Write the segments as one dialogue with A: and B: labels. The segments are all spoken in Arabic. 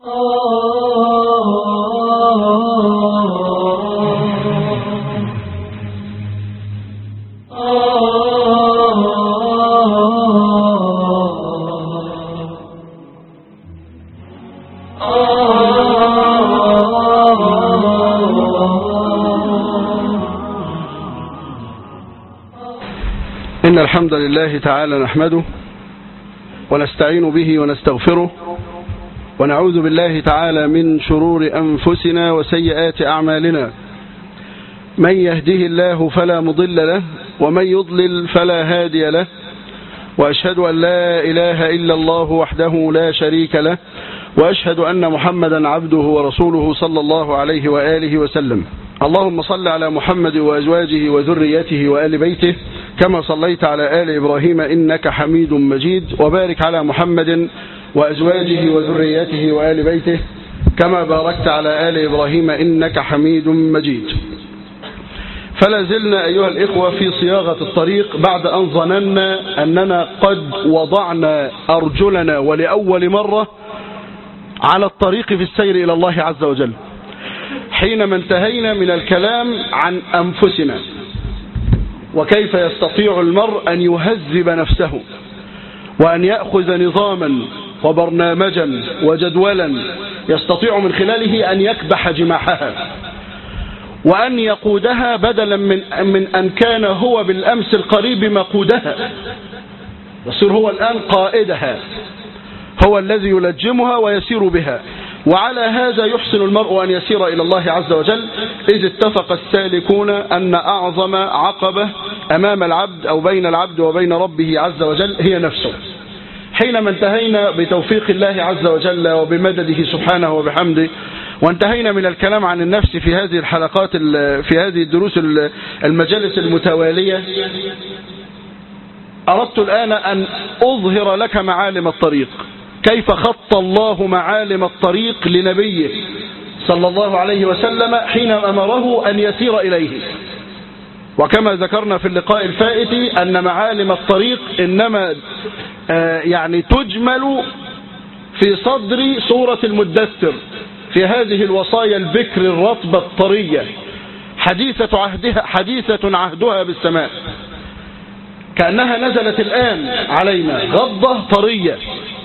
A: إن الحمد لله تعالى نحمده ونستعين به ونستغفره ونعوذ بالله تعالى من شرور أنفسنا وسيئات أعمالنا. من يهده الله فلا مضل له ومن يضلل فلا هادي له، وأشهد أن لا إله إلا الله وحده لا شريك له، وأشهد أن محمدا عبده ورسوله صلى الله عليه وآله وسلم. اللهم صل على محمد وأزواجه وذريته وآل بيته كما صليت على آل إبراهيم إنك حميد مجيد، وبارك على محمد وأزواجه وذريته وآل بيته كما باركت على آل إبراهيم إنك حميد مجيد. فلا زلنا أيها الإخوة في صياغة الطريق بعد أن ظننا أننا قد وضعنا أرجلنا ولأول مرة على الطريق في السير إلى الله عز وجل، حينما انتهينا من الكلام عن أنفسنا وكيف يستطيع المرء أن يهذب نفسه وأن يأخذ نظاما وبرنامجا وجدولا يستطيع من خلاله أن يكبح جماحها وأن يقودها بدلا من أن كان هو بالأمس القريب مقودها، يصير هو الآن قائدها، هو الذي يلجمها ويسير بها. وعلى هذا يحسن المرء أن يسير إلى الله عز وجل، إذ اتفق السالكون أن أعظم عقبة أمام العبد أو بين العبد وبين ربه عز وجل هي نفسه. حينما انتهينا بتوفيق الله عز وجل وبمدده سبحانه وبحمده وانتهينا من الكلام عن النفس في هذه الحلقات في هذه الدروس المجالس المتوالية، أردت الآن أن أظهر لك معالم الطريق، كيف خط الله معالم الطريق لنبيه صلى الله عليه وسلم حين أمره أن يسير إليه. وكما ذكرنا في اللقاء الفائت أن معالم الطريق إنما يعني تجمل في صدر سورة المدثر، في هذه الوصايا البكر الرطبة الطرية حديثة عهدها بالسماء، كأنها نزلت الآن علينا غضة طرية.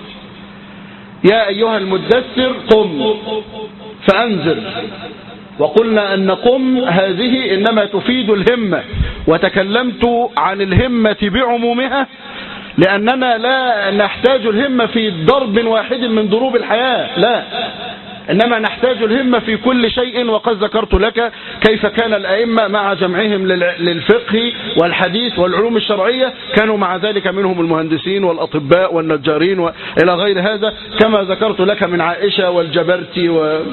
A: يا أيها المدثر قم فأنذر. وقلنا أن قم هذه إنما تفيد الهمة، وتكلمت عن الهمة بعمومها لأننا لا نحتاج الهمة في ضرب واحد من ضروب الحياة، لا، إنما نحتاج الهمة في كل شيء. وقد ذكرت لك كيف كان الأئمة مع جمعهم للفقه والحديث والعلوم الشرعية كانوا مع ذلك منهم المهندسين والأطباء والنجارين وإلى غير هذا، كما ذكرت لك من عائشة والجبرتي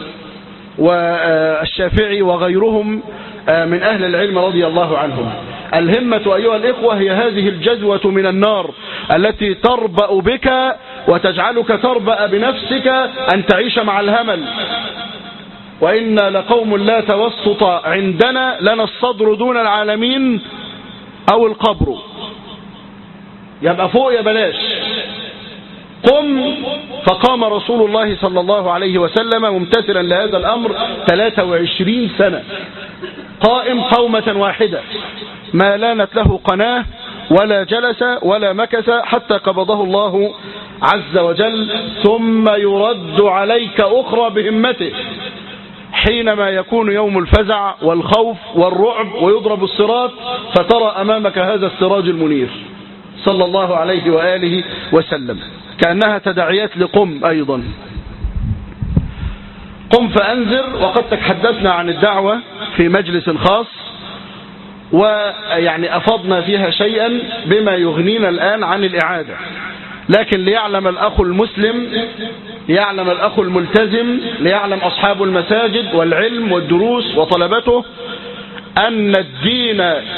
A: والشافعي وغيرهم من أهل العلم رضي الله عنهم. الهمة أيها الإخوة هي هذه الجذوة من النار التي تربأ بك وتجعلك تربأ بنفسك أن تعيش مع الهمل. وإنا لقوم لا توسط عندنا لنا الصدر دون العالمين أو القبر. يبقى فوق يا بلاش. قم. فقام رسول الله صلى الله عليه وسلم ممتثلا لهذا الأمر 23 سنة قائم قومة واحدة، ما لانت له قناة ولا جلس ولا مكث حتى قبضه الله عز وجل، ثم يرد عليك أخرى بهمته حينما يكون يوم الفزع والخوف والرعب ويضرب الصراط فترى أمامك هذا السراج المنير صلى الله عليه وآله وسلم، كأنها تداعيات لقم أيضا. قم فأنذر. وقد تحدثنا عن الدعوة في مجلس خاص، ويعني أفضنا فيها شيئا بما يغنينا الآن عن الإعادة، لكن ليعلم الأخ المسلم، ليعلم الأخ الملتزم، ليعلم أصحاب المساجد والعلم والدروس وطلبته أن الدين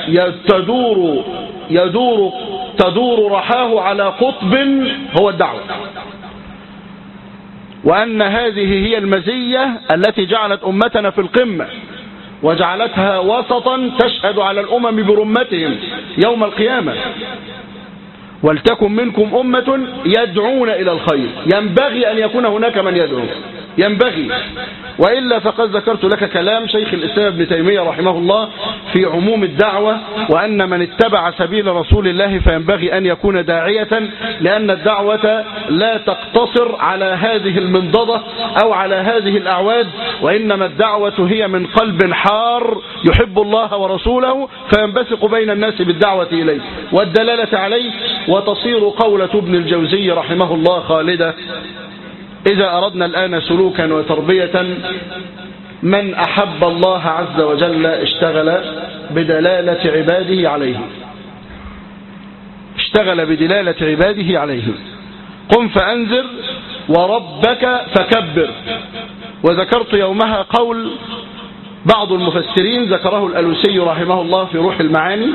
A: تدور رحاه على قطب هو الدعوة، وأن هذه هي المزية التي جعلت أمتنا في القمة وجعلتها وسطا تشهد على الأمم برمتهم يوم القيامة. ولتكن منكم أمة يدعون إلى الخير، ينبغي أن يكون هناك من يدعو. ينبغي. وإلا فقد ذكرت لك كلام شيخ الإسلام ابن تيمية رحمه الله في عموم الدعوة، وأن من اتبع سبيل رسول الله فينبغي أن يكون داعية، لأن الدعوة لا تقتصر على هذه المنضدة أو على هذه الأعواد، وإنما الدعوة هي من قلب حار يحب الله ورسوله فينبثق بين الناس بالدعوة إليه والدلالة عليه، وتصير قولة ابن الجوزي رحمه الله خالدة: إذا أردنا الآن سلوكا وتربية، من أحب الله عز وجل اشتغل بدلالة عباده عليه، اشتغل بدلالة عباده عليه. قم فأنذر وربك فكبر. وذكرت يومها قول بعض المفسرين ذكره الألوسي رحمه الله في روح المعاني،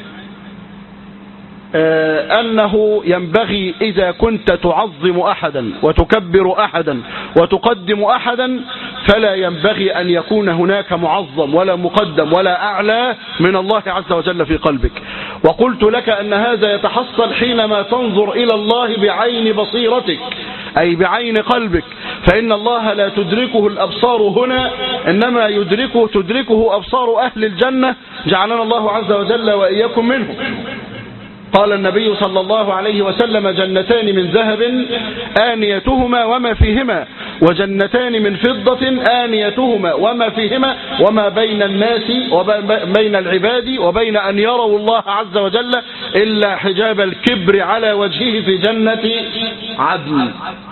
A: أنه ينبغي إذا كنت تعظم أحدا وتكبر أحدا وتقدم أحدا، فلا ينبغي أن يكون هناك معظم ولا مقدم ولا أعلى من الله عز وجل في قلبك. وقلت لك أن هذا يتحصل حينما تنظر إلى الله بعين بصيرتك، أي بعين قلبك، فإن الله لا تدركه الأبصار هنا، إنما تدركه أبصار أهل الجنة، جعلنا الله عز وجل وإياكم منهم. قال النبي صلى الله عليه وسلم: جنتان من ذهب آنيتهما وما فيهما، وجنتان من فضة آنيتهما وما فيهما، وما بين الناس وبين العباد وبين أن يروا الله عز وجل إلا حجاب الكبر على وجهه في جنة عدن.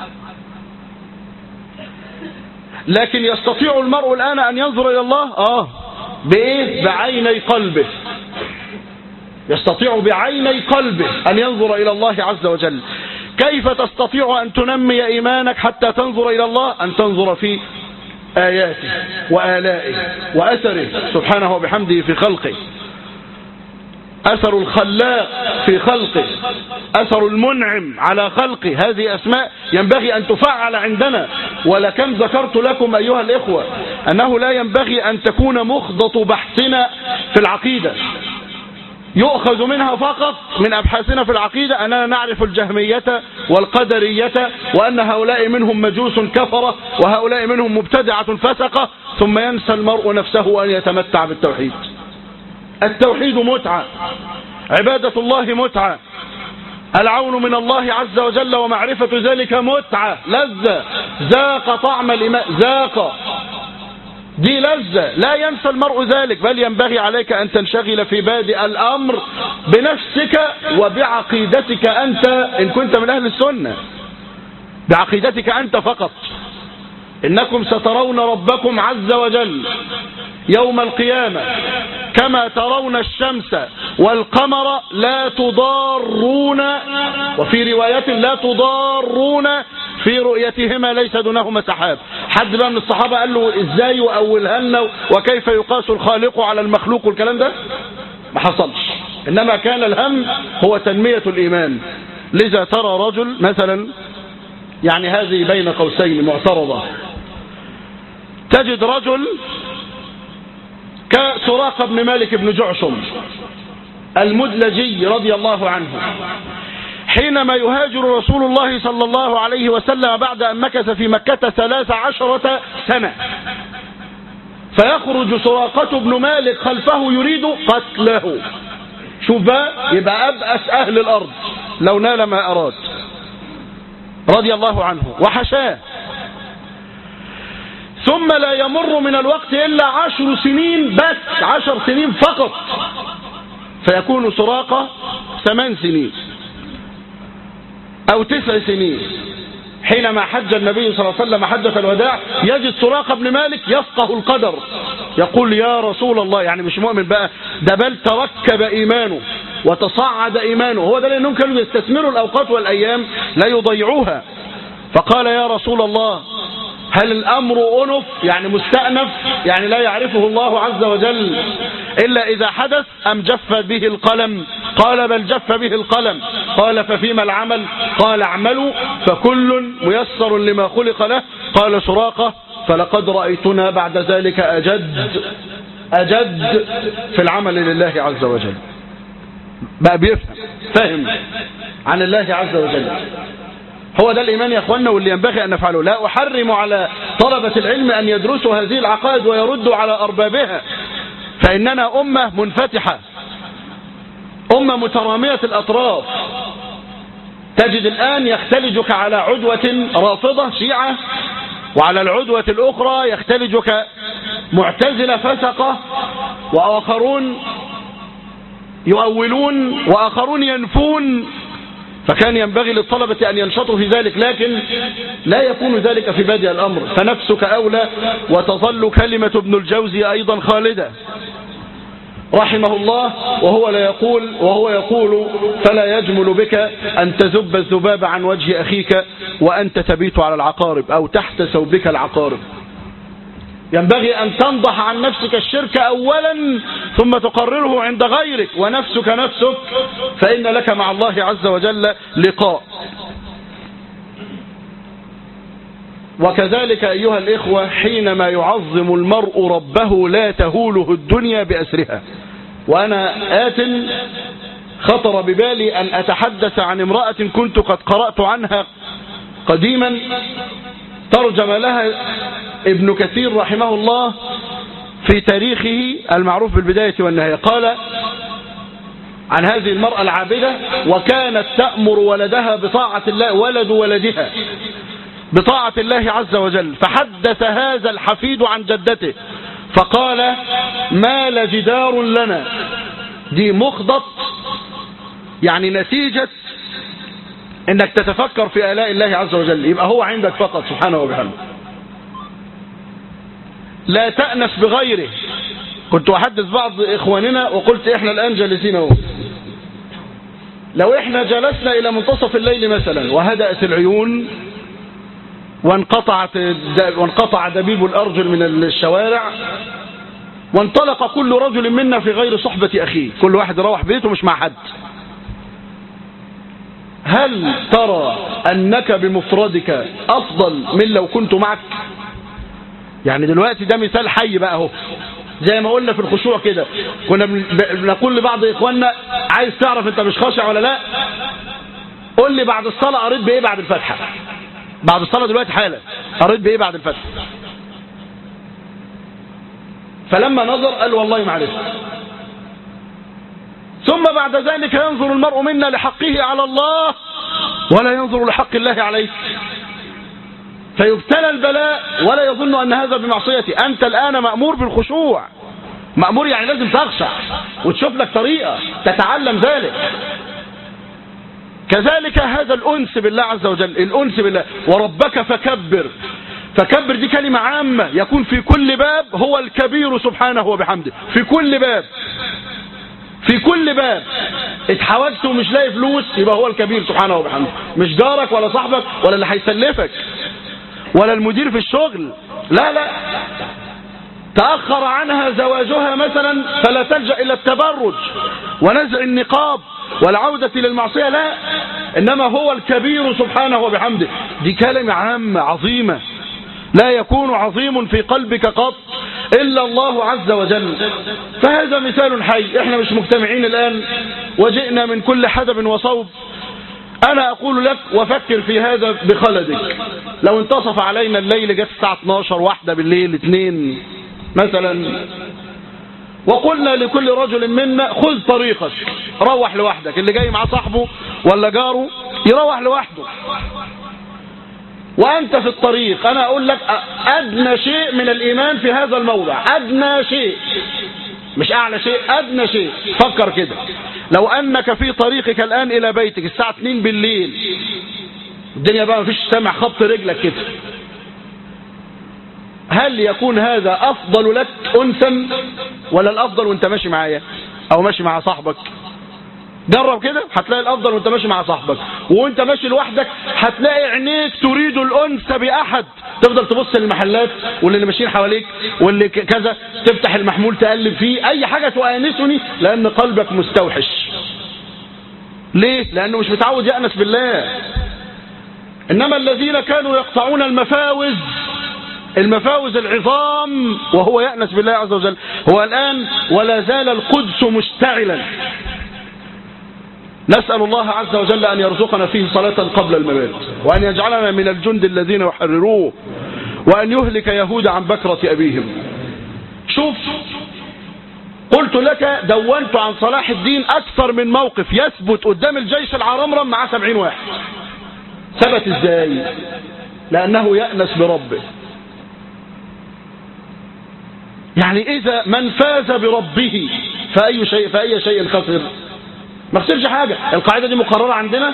A: لكن يستطيع المرء الآن أن ينظر إلى الله بإيه؟ بعيني قلبه. يستطيع بعيني قلبه أن ينظر إلى الله عز وجل. كيف تستطيع أن تنمي إيمانك حتى تنظر إلى الله؟ أن تنظر في آياته وآلائه وأثره سبحانه وبحمده في خلقه، أثر الخلاق في خلقه، أثر المنعم على خلقه. هذه أسماء ينبغي أن تفعل عندنا. ولكم ذكرت لكم أيها الإخوة أنه لا ينبغي أن تكون مخضط بحثنا في العقيدة يؤخذ منها فقط من أبحاثنا في العقيدة أننا نعرف الجهمية والقدرية، وأن هؤلاء منهم مجوس كفرة وهؤلاء منهم مبتدعة فسقة، ثم ينسى المرء نفسه أن يتمتع بالتوحيد. التوحيد متعة، عبادة الله متعة، العون من الله عز وجل ومعرفة ذلك متعة، لذة، ذاق طعم الإيمان، ذاق، دي لذة، لا ينسى المرء ذلك. بل ينبغي عليك أن تنشغل في بادئ الأمر بنفسك وبعقيدتك أنت، إن كنت من أهل السنة، بعقيدتك أنت فقط. إنكم سترون ربكم عز وجل يوم القيامة كما ترون الشمس والقمر لا تضارون، وفي رواية لا تضارون في رؤيتهما ليس دونهما سحاب. حد بقى من الصحابة قال له ازاي وأولها لنا وكيف يقاس الخالق على المخلوق والكلام ده؟ ما حصلش. إنما كان الهم هو تنمية الإيمان. لذا ترى رجل مثلا، يعني هذه بين قوسين معترضة، تجد رجل كسراقة بن مالك بن جعشم المدلجي رضي الله عنه، حينما يهاجر رسول الله صلى الله عليه وسلم بعد أن مكث في مكة 13 سنة، فيخرج سراقة بن مالك خلفه يريد قتله. شوف بقى، يبقى أبأس أهل الأرض لو نال ما أراد رضي الله عنه وحشاه. ثم لا يمر من الوقت إلا 10 سنين بس، 10 سنين فقط، فيكون سراقة 8 سنين أو 9 سنين. حينما حج النبي صلى الله عليه وسلم حجة الوداع يجد سراقة بن مالك يفقه القدر، يقول يا رسول الله، يعني مش مؤمن بقى ده، بل تركب إيمانه وتصعد إيمانه. هو ده لأنهم كانوا يستثمروا الأوقات والأيام لا يضيعوها. فقال يا رسول الله هل الأمر أنف، يعني مستأنف، يعني لا يعرفه الله عز وجل إلا إذا حدث، أم جف به القلم؟ قال بل جف به القلم. قال ففيما العمل؟ قال اعملوا فكل ميسر لما خلق له. قال سراقة فلقد رأيتنا بعد ذلك أجد في العمل لله عز وجل. بقى بيفهم، فهم عن الله عز وجل. هو ده الإيمان يا أخوانا، واللي ينبغي أن نفعله. لا أحرم على طلبة العلم أن يدرسوا هذه العقائد ويردوا على أربابها، فإننا أمة منفتحة، أمة مترامية الأطراف. تجد الآن يختلجك على عدوة رافضة شيعة، وعلى العدوة الأخرى يختلجك معتزلة فسقة، وآخرون يؤولون وآخرون ينفون. فكان ينبغي للطلبة أن ينشطوا في ذلك، لكن لا يكون ذلك في بادئ الأمر، فنفسك أولى. وتظل كلمة ابن الجوزي أيضا خالدة رحمه الله، وهو يقول فلا يجمل بك أن تذب الذباب عن وجه أخيك وأنت تبيت على العقارب أو تحت ثوبك العقارب. ينبغي أن تنضح عن نفسك الشرك أولا ثم تقرره عند غيرك، ونفسك نفسك، فإن لك مع الله عز وجل لقاء. وكذلك أيها الإخوة، حينما يعظم المرء ربه لا تهوله الدنيا بأسرها. وأنا خطر ببالي أن أتحدث عن امرأة كنت قد قرأت عنها قديما، ترجم لها ابن كثير رحمه الله في تاريخه المعروف بالبداية والنهاية. قال عن هذه المرأة العابدة: وكانت تأمر ولدها بطاعة الله، ولد ولدها بطاعة الله عز وجل. فحدث هذا الحفيد عن جدته فقال: مال جدار لنا. دي مخضط، يعني نتيجة انك تتفكر في آلاء الله عز وجل، يبقى هو عندك فقط سبحانه وبحمده، لا تأنس بغيره. كنت أحدث بعض إخواننا وقلت إحنا الآن جالسين اهو، لو إحنا جلسنا إلى منتصف الليل مثلا وهدأت العيون وانقطع دبيب الأرجل من الشوارع، وانطلق كل رجل منا في غير صحبة أخيه، كل واحد روح بيته مش مع حد، هل ترى أنك بمفردك أفضل من لو كنت معك؟ يعني دلوقتي ده مثال حي بقى اهو، زي ما قلنا في الخشوع كده، كنا بنقول لبعض إخواننا: عايز تعرف أنت مش خاشع ولا لا؟ قول لي بعد الصلاة قريت بإيه بعد الفتحة؟ بعد الصلاة دلوقتي حالا قريت بإيه بعد الفتحة؟ فلما نظر قال: والله ما عرفت. ثم بعد ذلك ينظر المرء منا لحقه على الله ولا ينظر لحق الله عليه، فيبتلى البلاء ولا يظن أن هذا بمعصيتي. أنت الآن مأمور بالخشوع، مأمور يعني لازم تخشع وتشوف لك طريقة تتعلم ذلك. كذلك هذا الأنس بالله عز وجل، الأنس بالله. وربك فكبر. فكبر دي كلمة عامة، يكون في كل باب هو الكبير سبحانه وبحمده، في كل باب، في كل باب. اتحوجت ومش لاقي فلوس يبقى هو الكبير سبحانه وبحمده، مش جارك ولا صاحبك ولا اللي هيسلفك ولا المدير في الشغل، لا لا. تأخر عنها زواجها مثلا فلا تلجأ إلى التبرج ونزع النقاب والعودة للمعصية، لا، إنما هو الكبير سبحانه وبحمده. دي كلمة عامة عظيمة، لا يكون عظيم في قلبك قط إلا الله عز وجل. فهذا مثال حي. احنا مش مجتمعين الآن وجئنا من كل حدب وصوب. أنا أقول لك وفكر في هذا بخلدك، لو انتصف علينا الليل جت الساعة 12 واحدة بالليل 2 مثلا، وقلنا لكل رجل منا: خذ طريقك، روح لوحدك، اللي جاي مع صاحبه ولا جاره يروح لوحده، وأنت في الطريق. أنا أقول لك أدنى شيء من الإيمان في هذا الموضع، أدنى شيء، مش أعلى شيء، أدنى شيء. فكر كده، لو أنك في طريقك الآن إلى بيتك الساعة 2 بالليل، الدنيا بقى مفيش سامع خط رجلك كده، هل يكون هذا أفضل لك أنسا، ولا الأفضل وانت ماشي معايا أو ماشي مع صاحبك؟ جرب كده، هتلاقي الأفضل وانت ماشي مع صاحبك. وانت ماشي لوحدك هتلاقي عينيك تريد الأنس بأحد، تفضل تبص للمحلات واللي ماشيين حواليك واللي كذا، تفتح المحمول تقلب فيه، أي حاجة تؤانسني، لأن قلبك مستوحش. ليه؟ لأنه مش متعود يأنس بالله. إنما الذين كانوا يقطعون المفاوز العظام وهو يأنس بالله عز وجل. هو الآن ولا زال القدس مشتعلا، نسأل الله عز وجل أن يرزقنا فيه صلاة قبل الممات، وأن يجعلنا من الجند الذين يحرروه، وأن يهلك يهود عن بكرة أبيهم. شوف، قلت لك دونت عن صلاح الدين أكثر من موقف يثبت قدام الجيش العرمرم مع 70 واحد. ثبت إزاي؟ لأنه يأنس بربه. يعني إذا من فاز بربه فأي شيء خسر؟ ما خسرش حاجة. القاعدة دي مقررة عندنا؟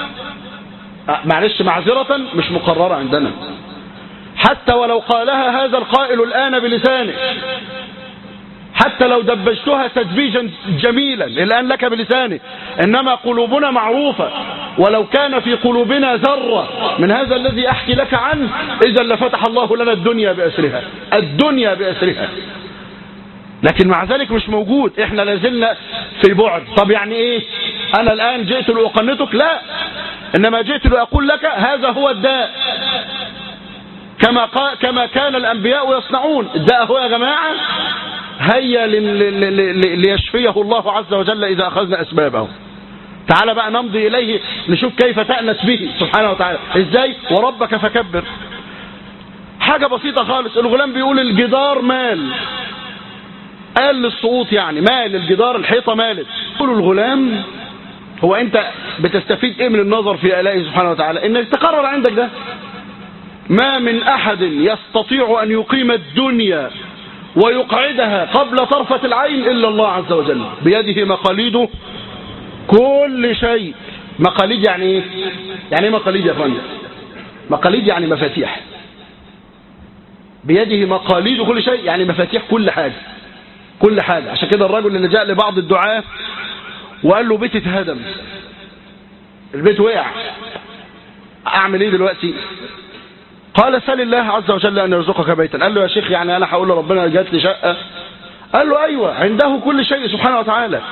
A: معلش معذرة، مش مقررة عندنا. حتى ولو قالها هذا القائل الآن بلسانه، حتى لو دبجتها تدبيجا جميلا الآن لك بلسانه، إنما قلوبنا معروفة، ولو كان في قلوبنا ذرة من هذا الذي أحكي لك عنه إذا لفتح الله لنا الدنيا بأسرها، الدنيا بأسرها. لكن مع ذلك مش موجود، احنا لازلنا في بعد. طب يعني ايه؟ انا الآن جئت لأقنطك؟ لا، انما جئت لأقول لك هذا هو الداء، كما كان الأنبياء يصنعون. الداء هو يا جماعة هيا ليشفيه الله عز وجل إذا أخذنا أسبابه. تعال بقى نمضي إليه نشوف كيف تأنس به سبحانه وتعالى. إزاي؟ وربك فكبر. حاجة بسيطة خالص. الغلام بيقول الجدار مال، قال للسقوط يعني مال الجدار، الحيطة مالت. يقول الغلام هو أنت بتستفيد إيه من النظر في آلائه سبحانه وتعالى؟ إنك تقرر عندك ده. ما من أحد يستطيع أن يقيم الدنيا ويقعدها قبل طرفة العين إلا الله عز وجل. بيده مقاليد كل شيء. مقاليد يعني إيه؟ يعني إيه مقاليد يا فندم؟ مقاليد يعني مفاتيح. بيده مقاليد كل شيء يعني مفاتيح كل حاجة، كل حاجة. عشان كده الرجل اللي جاء لبعض الدعاة وقال له بيت اتهدم، البيت وقع، أعمل إيه دلوقتي؟ قال سل الله عز وجل أن يرزقك بيتا. قال له يا شيخ يعني أنا هقول لربنا جات لي شقة؟ قال له أيوة، عنده كل شيء سبحانه وتعالى.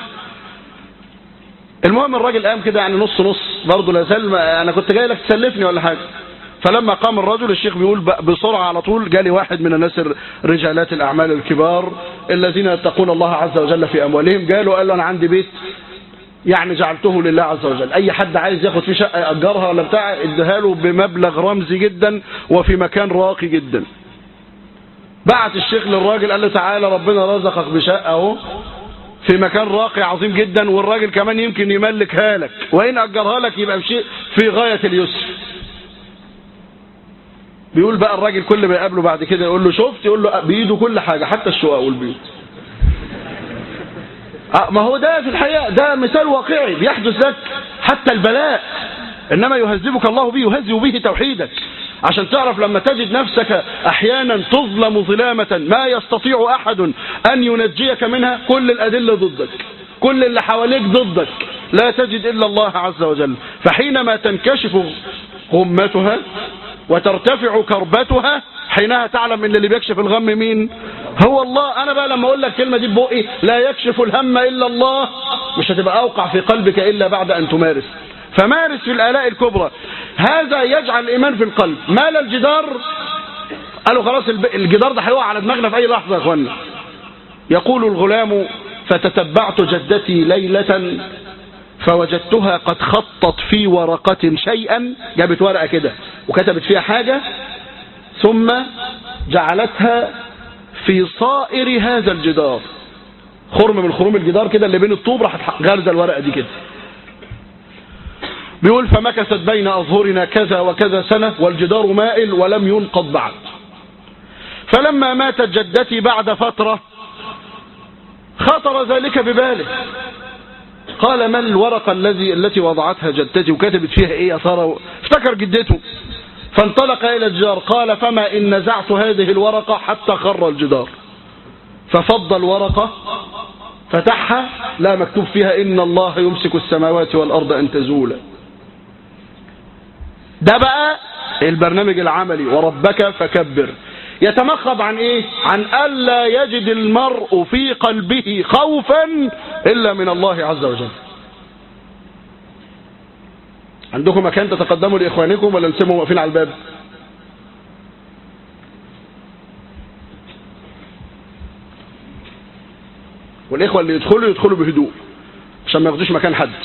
A: المهم الراجل قام كده يعني نص نص برضه، لا زال أنا كنت جاي لك تسلفني ولا حاجة. فلما قام الرجل الشيخ بيقول بسرعة على طول جالي واحد من الناس رجالات الأعمال الكبار الذين يتقون الله عز وجل في أموالهم، قال له أنا عندي بيت يعني جعلته لله عز وجل، أي حد عايز ياخد فيه شقة يأجرها ولا بتاع اديها له بمبلغ رمزي جدا وفي مكان راقي جدا. بعت الشيخ للراجل قال له تعالى ربنا رزقك بشقة اهو في مكان راقي عظيم جدا، والراجل كمان يمكن يملكها لك، وإن أجرها لك يبقى بشيء في غاية اليسر. بيقول بقى الراجل كل ما يقابله بعد كده يقول له شفت؟ يقول له بإيده كل حاجة حتى الشقق والبيوت. ما هو ده في الحقيقة ده مثال واقعي بيحدث لك حتى البلاء، إنما يهذبك الله به، يهذب به توحيدك، عشان تعرف لما تجد نفسك أحيانا تظلم ظلامة ما يستطيع أحد أن ينجيك منها، كل الأدلة ضدك، كل اللي حواليك ضدك، لا تجد إلا الله عز وجل. فحينما تنكشف غمتها وترتفع كربتها حينها تعلم ان اللي بيكشف الغم مين؟ هو الله. انا بقى لما اقول لك كلمه دي ببقي لا يكشف الهم الا الله، مش هتبقى اوقع في قلبك الا بعد ان تمارس. فمارس في الالاء الكبرى، هذا يجعل الايمان في القلب. مال الجدار، قالوا خلاص الجدار ده هيقع على دماغنا في اي لحظه يا اخوانا. يقول الغلام فتتبعت جدتي ليله فوجدتها قد خطت في ورقة شيئا، جابت ورقة كده وكتبت فيها حاجة، ثم جعلتها في صائر هذا الجدار، خرم من خروم الجدار كده اللي بين الطوب، راح غارزة الورقة دي كده. بيقول فمكثت بين أظهرنا كذا وكذا سنة والجدار مائل ولم ينقض بعد. فلما ماتت جدتي بعد فترة خطر ذلك بباله، قال ما الورقة التي وضعتها جدتي وكتبت فيها ايه يا ترى؟ افتكر جدته فانطلق الى الجدار، قال فما ان نزعت هذه الورقة حتى خر الجدار. ففض الورقة فتحها، لا مكتوب فيها ان الله يمسك السماوات والارض ان تزولا. ده بقى البرنامج العملي، وربك فكبر. يتمخض عن ايه؟ عن ألا يجد المرء في قلبه خوفا إلا من الله عز وجل. عندكم مكان تتقدموا لإخوانكم ولا نسيبهم واقفين على الباب؟ والإخوة اللي يدخلوا بهدوء عشان ما ياخدوش مكان حد.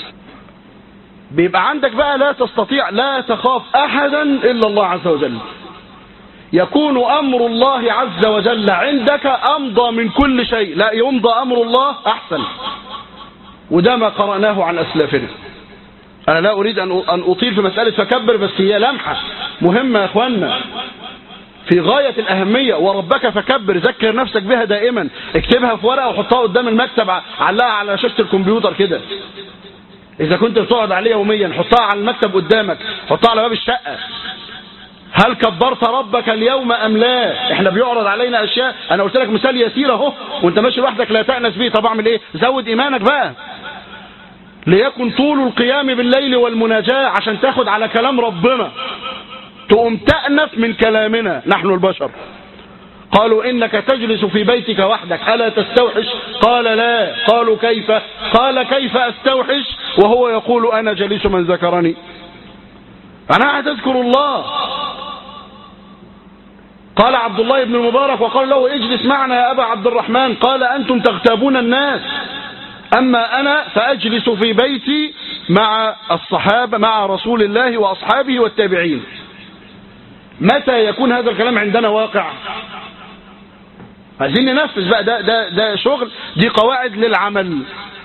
A: بيبقى عندك بقى لا تستطيع لا تخاف أحدا إلا الله عز وجل. يكون أمر الله عز وجل عندك أمضى من كل شيء، لا يمضى أمر الله أحسن. وده ما قرأناه عن أسلافنا. أنا لا أريد أن أطيل في مسألة فكبر، بس هي لمحة مهمة يا أخوانا في غاية الأهمية. وربك فكبر، ذكر نفسك بها دائما، اكتبها في ورقة وحطها قدام المكتب، علقها على شاشة الكمبيوتر كده. إذا كنت بتقعد عليه يوميا حطها على المكتب قدامك، حطها على باب الشقة. هل كبرت ربك اليوم أم لا؟ احنا بيعرض علينا أشياء، أنا قلت لك مثال يسير اهو، وانت ماشي لوحدك لا تأنس به. طب اعمل ايه؟ زود إيمانك بقى. ليكن طول القيام بالليل والمناجاة عشان تاخد على كلام ربنا، تقوم تأنف من كلامنا نحن البشر. قالوا إنك تجلس في بيتك وحدك ألا تستوحش؟ قال لا. قالوا كيف؟ قال كيف أستوحش وهو يقول أنا جليس من ذكرني؟ أنا هتذكر الله. قال عبد الله بن المبارك وقال له اجلس معنا يا أبا عبد الرحمن، قال أنتم تغتابون الناس، أما أنا فأجلس في بيتي مع الصحابة، مع رسول الله وأصحابه والتابعين. متى يكون هذا الكلام عندنا واقع؟ عايزين ننفذ بقى. ده شغل، دي قواعد للعمل.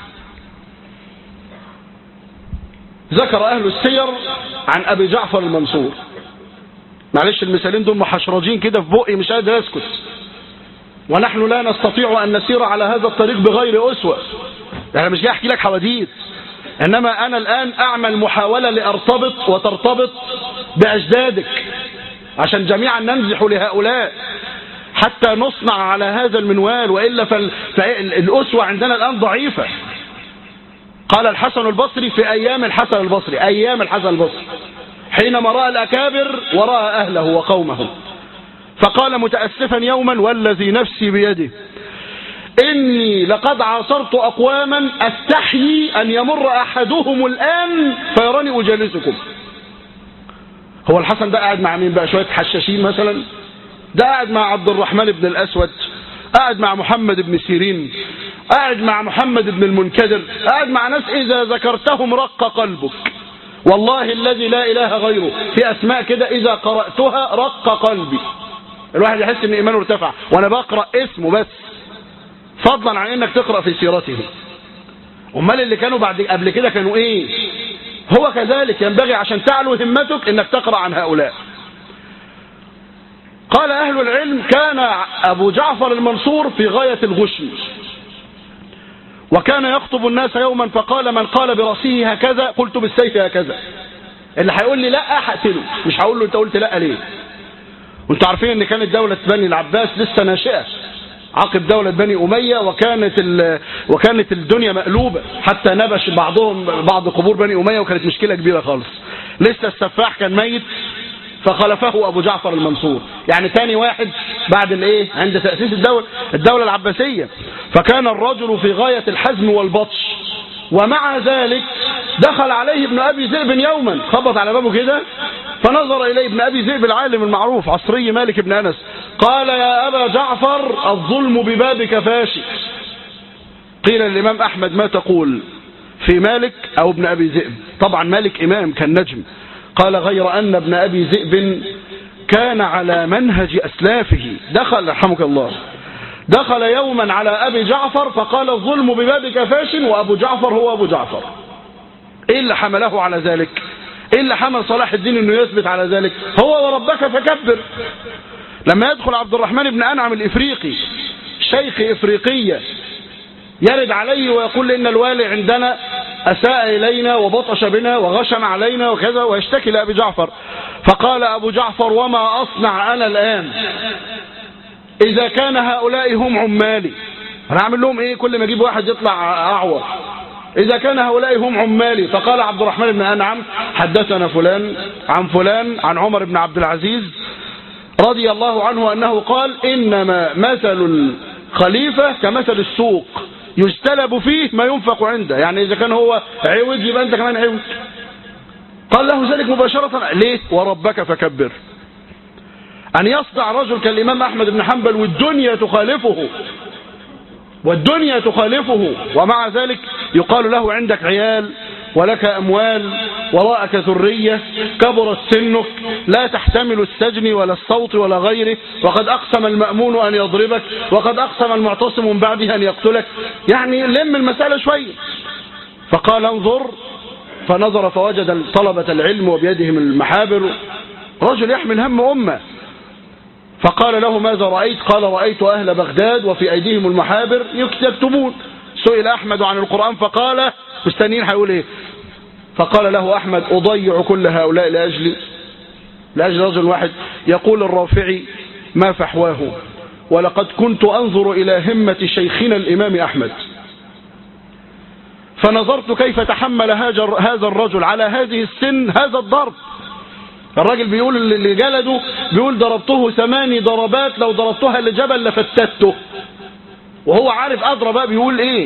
A: ذكر أهل السير عن أبي جعفر المنصور. معلش المثالين دول محشرجين كده في بقي مش قادر اسكت. ونحن لا نستطيع أن نسير على هذا الطريق بغير أسوة. أنا مش جاي أحكي لك حواديت، إنما أنا الآن أعمل محاولة لأرتبط وترتبط بأجدادك عشان جميعا نمزح لهؤلاء حتى نصنع على هذا المنوال، وإلا فالأسوة عندنا الآن ضعيفة. قال الحسن البصري في أيام الحسن البصري، أيام الحسن البصري، حينما رأى الأكابر ورأى أهله وقومه، فقال متأسفا يوما والذي نفسي بيده إني لقد عاصرت أقواما أستحيي أن يمر أحدهم الآن فيراني أجالسكم. هو الحسن ده قاعد مع مين بقى؟ شوية حشاشين مثلا؟ ده قاعد مع عبد الرحمن بن الأسود، قاعد مع محمد بن سيرين، قاعد مع محمد بن المنكدر، قاعد مع ناس إذا ذكرتهم رق قلبك. والله الذي لا إله غيره في أسماء كده إذا قرأتها رق قلبي. الواحد يحس إن إيمانه ارتفع وأنا بقرأ اسمه بس، فضلا عن إنك تقرأ في سيرته. أمال اللي كانوا قبل كده كانوا إيه؟ هو كذلك ينبغي عشان تعلو همتك إنك تقرأ عن هؤلاء. قال أهل العلم كان أبو جعفر المنصور في غاية الغشم، وكان يخطب الناس يوما فقال من قال برأسه هكذا قلت بالسيف هكذا. اللي هيقول لي لا هقتله، مش هقول له انت قلت لا ليه. وانتوا عارفين ان كانت دولة بني العباس لسه ناشئة عقب دولة بني أمية، وكانت الدنيا مقلوبة، حتى نبش بعض قبور بني أمية، وكانت مشكلة كبيرة خالص. لسه السفاح كان ميت فخلفه أبو جعفر المنصور، يعني تاني واحد بعد الايه عند تأسيس الدولة العباسية. فكان الرجل في غاية الحزم والبطش، ومع ذلك دخل عليه ابن أبي ذئب يوما، خبط على بابه كده فنظر إليه ابن أبي ذئب العالم المعروف عصري مالك بن أنس، قال يا أبا جعفر الظلم ببابك فاشي. قيل للإمام أحمد ما تقول في مالك أو ابن أبي ذئب؟ طبعا مالك إمام كان نجم. قال غير أن ابن أبي ذئب كان على منهج أسلافه. دخل رحمك الله، دخل يوما على أبي جعفر فقال الظلم ببابك فاش، وأبو جعفر هو أبو جعفر. إيه اللي حمله على ذلك؟ إيه اللي حمل صلاح الدين أنه يثبت على ذلك؟ هو وربك فكبر. لما يدخل عبد الرحمن بن أنعم الإفريقي شيخ إفريقية يرد عليه ويقول إن الوالي عندنا أساء إلينا وبطش بنا وغشم علينا وكذا، ويشتكي لأبي جعفر. فقال أبو جعفر وما أصنع أنا الآن إذا كان هؤلاء هم عمالي؟ أنا أعمل لهم إيه؟ كل ما أجيب واحد يطلع أعور. إذا كان هؤلاء هم عمالي. فقال عبد الرحمن بن أنعم حدثنا فلان عن فلان عن عمر بن عبد العزيز رضي الله عنه أنه قال إنما مثل الخليفة كمثل السوق يجتلب فيه ما ينفق عنده. يعني إذا كان هو عوج يبقى أنت كمان عوج. قال له ذلك مباشرة. ليه؟ وربك فكبر. أن يصدع رجل كالإمام أحمد بن حنبل والدنيا تخالفه ومع ذلك يقال له عندك عيال ولك أموال وراءك ذرية، كبرت سنك، لا تحتمل السجن ولا الصوت ولا غيره، وقد أقسم المأمون أن يضربك، وقد أقسم المعتصم من بعده أن يقتلك، يعني لم المسألة شوية. فقال انظر، فنظر فوجد طلبة العلم وبيدهم المحابر، رجل يحمل هم أمة. فقال له ماذا رأيت؟ قال رأيت أهل بغداد وفي أيديهم المحابر يكتبون. سئل أحمد عن القرآن فقال، مستنيين هيقول إيه؟ فقال له أحمد أضيع كل هؤلاء لأجل رجل واحد؟ يقول الرافعي ما فحواه، ولقد كنت أنظر إلى همة شيخنا الإمام أحمد، فنظرت كيف تحمل هذا الرجل على هذه السن هذا الضرب. الراجل بيقول اللي جلده، بيقول ضربته 8 ضربات لو ضربتها لجبل لفتته، وهو عارف أضرب بقى بيقول إيه.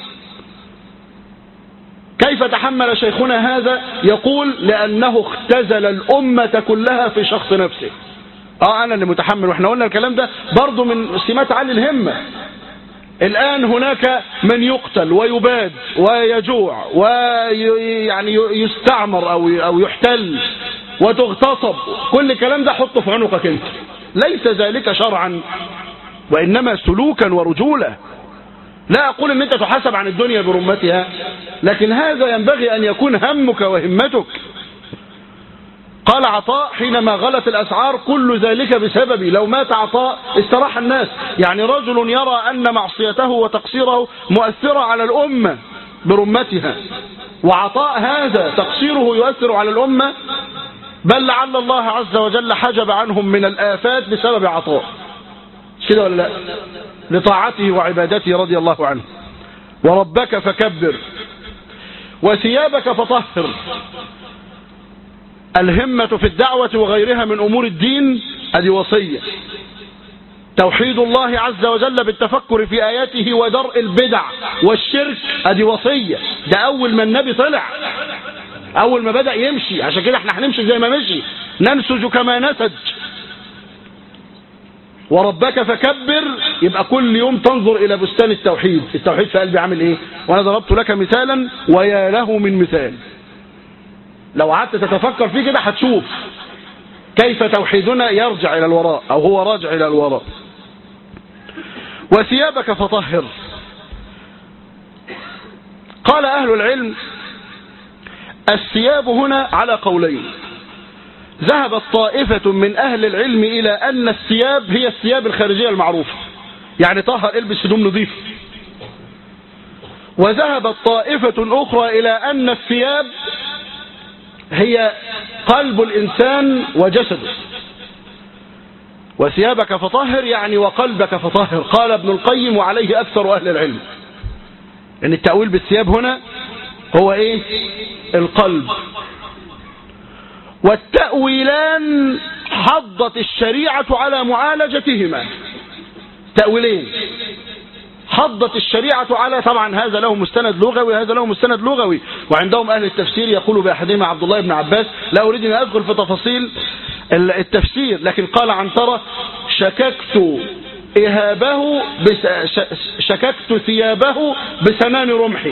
A: كيف تحمل شيخنا هذا؟ يقول لأنه اختزل الأمة كلها في شخص نفسه. أنا اللي متحمل. وإحنا قلنا الكلام ده برضو من سمات علي الهمة. الآن هناك من يقتل ويباد ويجوع ويعني يستعمر أو يحتل وتغتصب، كل الكلام ده حطه في عنقك انت. ليس ذلك شرعا، وإنما سلوكا ورجولة. لا أقول أن أنت تحاسب عن الدنيا برمتها، لكن هذا ينبغي أن يكون همك وهمتك. قال عطاء حينما غلت الأسعار كل ذلك بسببي، لو مات عطاء استراح الناس. يعني رجل يرى أن معصيته وتقصيره مؤثرة على الأمة برمتها، وعطاء هذا تقصيره يؤثر على الأمة، بل لعل الله عز وجل حجب عنهم من الآفات بسبب عطاء. كده ولا لا؟ لطاعته وعبادته رضي الله عنه. وربك فكبر وثيابك فطهر. الهمة في الدعوة وغيرها من أمور الدين هذه وصية. توحيد الله عز وجل بالتفكر في آياته ودرء البدع والشرك هذه وصية. ده أول ما النبي طلع، أول ما بدأ يمشي، عشان كده احنا هنمشي زي ما مشي، ننسج كما نسج. وربك فكبر، يبقى كل يوم تنظر إلى بستان التوحيد. التوحيد في قلبي عامل إيه؟ وأنا ضربت لك مثالا ويا له من مثال. لو قعدت تتفكر فيه كده هتشوف كيف توحيدنا يرجع إلى الوراء، أو هو راجع إلى الوراء. وثيابك فطهر. قال أهل العلم الثياب هنا على قولين. ذهبت طائفة من أهل العلم إلى أن الثياب هي الثياب الخارجية المعروفة، يعني طهر البس هدوم نظيفة. وذهبت طائفة أخرى إلى أن الثياب هي قلب الإنسان وجسده. وثيابك فطهر يعني وقلبك فطهر. قال ابن القيم وعليه أكثر أهل العلم إن التأويل بالثياب هنا هو إيه؟ القلب. والتأويلان حضت الشريعة على معالجتهما. تأويلين حضت الشريعة على، طبعا هذا له مستند لغوي وهذا له مستند لغوي. وعندهم أهل التفسير يقول بأحدهما عبد الله بن عباس، لا أريد أن أدخل في تفاصيل التفسير، لكن قال عنترة شككت ثيابه بسنان رمحي.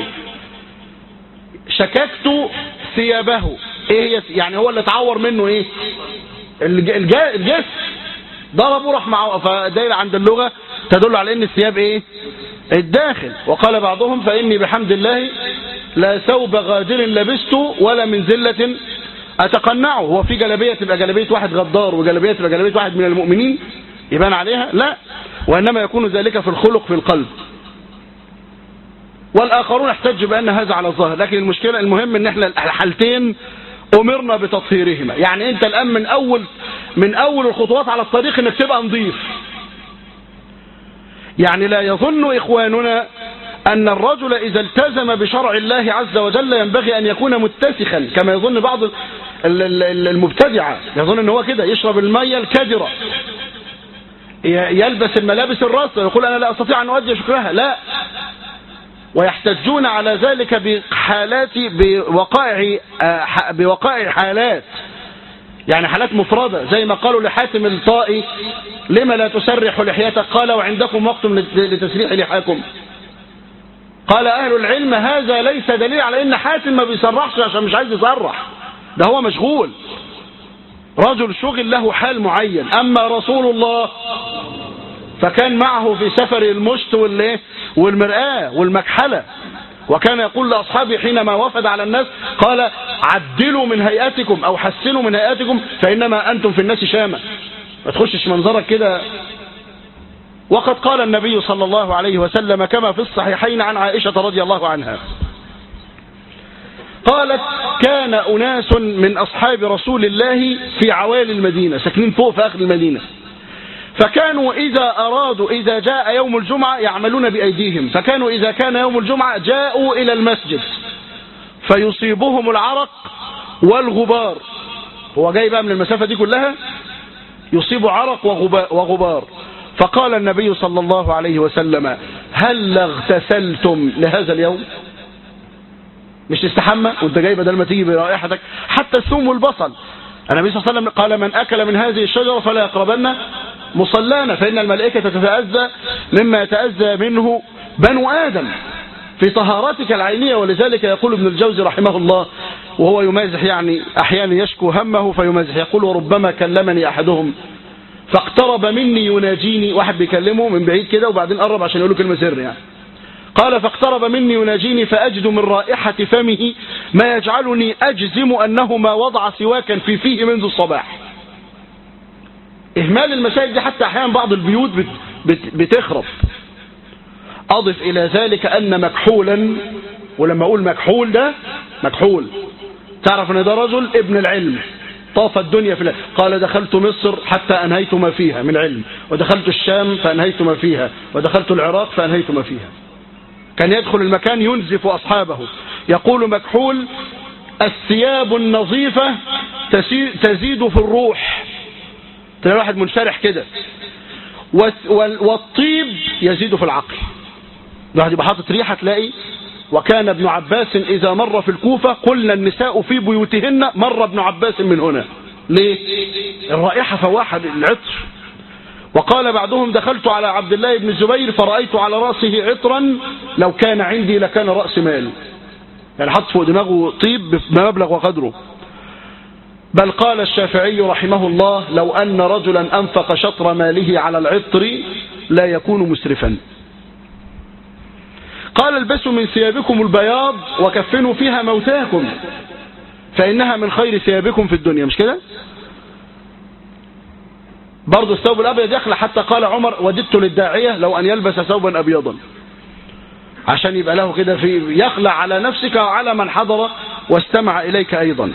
A: شككت ثيابه، ايه هي؟ يعني هو اللي اتعور منه ايه؟ الجسم ضربه راح معه. فدايره عند اللغة تدل على ان الثياب ايه؟ الداخل. وقال بعضهم فإني بحمد الله لا ثوب غادر لبسته ولا من زلة أتقنعه. هو في جلبية تبقى جلبية واحد غدار وجلبية تبقى جلبية واحد من المؤمنين يبان عليها؟ لا، وإنما يكون ذلك في الخلق في القلب. والآخرون احتجوا بأن هذا على الظاهر، لكن المشكلة المهم ان احنا الحالتين أمرنا بتطهيرهما. يعني انت الآن من أول الخطوات على الطريق انك تبقى نظيف. يعني لا يظن إخواننا أن الرجل إذا التزم بشرع الله عز وجل ينبغي أن يكون متسخا كما يظن بعض المبتدعة. يظن أنه هو كده يشرب المية الكدرة، يلبس الملابس الراسة، يقول أنا لا أستطيع أن أؤدي شكرها. لا، ويحتجون على ذلك بوقائع حالات، يعني حالات مفردة، زي ما قالوا لحاتم الطائي لما لا تسرح لحيتك؟ قال وعندكم وقت لتسريح لحاكم. قال أهل العلم هذا ليس دليل على أن حاتم ما بيصرحش عشان مش عايز يصرح، ده هو مشغول، رجل شغل له حال معين. أما رسول الله فكان معه في سفر المشت والمرآة والمكحلة، وكان يقول لأصحابه حينما وفد على الناس قال عدلوا من هيئتكم أو حسنوا من هيئتكم فإنما أنتم في الناس شامة، ما تخشش منظرك كده. وقد قال النبي صلى الله عليه وسلم كما في الصحيحين عن عائشة رضي الله عنها قالت كان أناس من أصحاب رسول الله في عوالي المدينة، ساكنين فوق في آخر المدينة، فكانوا إذا جاء يوم الجمعة يعملون بأيديهم، فكانوا إذا كان يوم الجمعة جاءوا إلى المسجد فيصيبهم العرق والغبار، هو جاي بقى من المسافة دي كلها يصيب عرق وغبار. فقال النبي صلى الله عليه وسلم هل اغتسلتم لهذا اليوم؟ مش تستحمى وانت جاي بدل ما تيجي برائحتك حتى الثوم والبصل. النبي صلى الله عليه وسلم قال من أكل من هذه الشجرة فلا يقربن مصلانا فإن الملائكة تتأذى مما يتأذى منه بنو آدم في طهارتك العينية. ولذلك يقول ابن الجوزي رحمه الله وهو يمازح، يعني أحيانا يشكو همه فيمازح، يقول وربما كلمني أحدهم فاقترب مني يناجيني، واحد بيكلمه من بعيد كده وبعدين قرب عشان يقول له كلمة سر يعني، قال فاقترب مني يناجيني فأجد من رائحة فمه ما يجعلني أجزم أنه ما وضع سواكا في فيه منذ الصباح. إهمال المساجد دي حتى أحيانا بعض البيوت بتخرب. أضف إلى ذلك أن مكحولا، ولما أقول مكحول ده مكحول تعرف أن ده رجل ابن العلم طاف الدنيا في الله، قال دخلت مصر حتى أنهيت ما فيها من علم، ودخلت الشام فأنهيت ما فيها، ودخلت العراق فأنهيت ما فيها. كان يدخل المكان ينزف أصحابه. يقول مكحول الثياب النظيفة تزيد في الروح، تلاقي واحد منشرح كده، والطيب يزيد في العقل، الواحد يبقى حاطط ريحة تلاقي. وكان ابن عباس إذا مر في الكوفة قلنا النساء في بيوتهن مر ابن عباس من هنا، ليه؟ الرائحة فواحة العطر. وقال بعضهم دخلت على عبد الله بن الزبير فرأيت على رأسه عطرا لو كان عندي لكان رأس مال، يعني حط فوق دماغه طيب بمبلغ وقدره. بل قال الشافعي رحمه الله لو أن رجلا أنفق شطر ماله على العطر لا يكون مسرفا. قال البسوا من ثيابكم البياض وكفنوا فيها موتاكم فإنها من خير ثيابكم في الدنيا، مش كده؟ برضو الثوب الأبيض يخلع، حتى قال عمر وددت للداعية لو أن يلبس ثوبا أبيضا، عشان يبقى له كده في يخلع على نفسك وعلى من حضر واستمع إليك أيضا.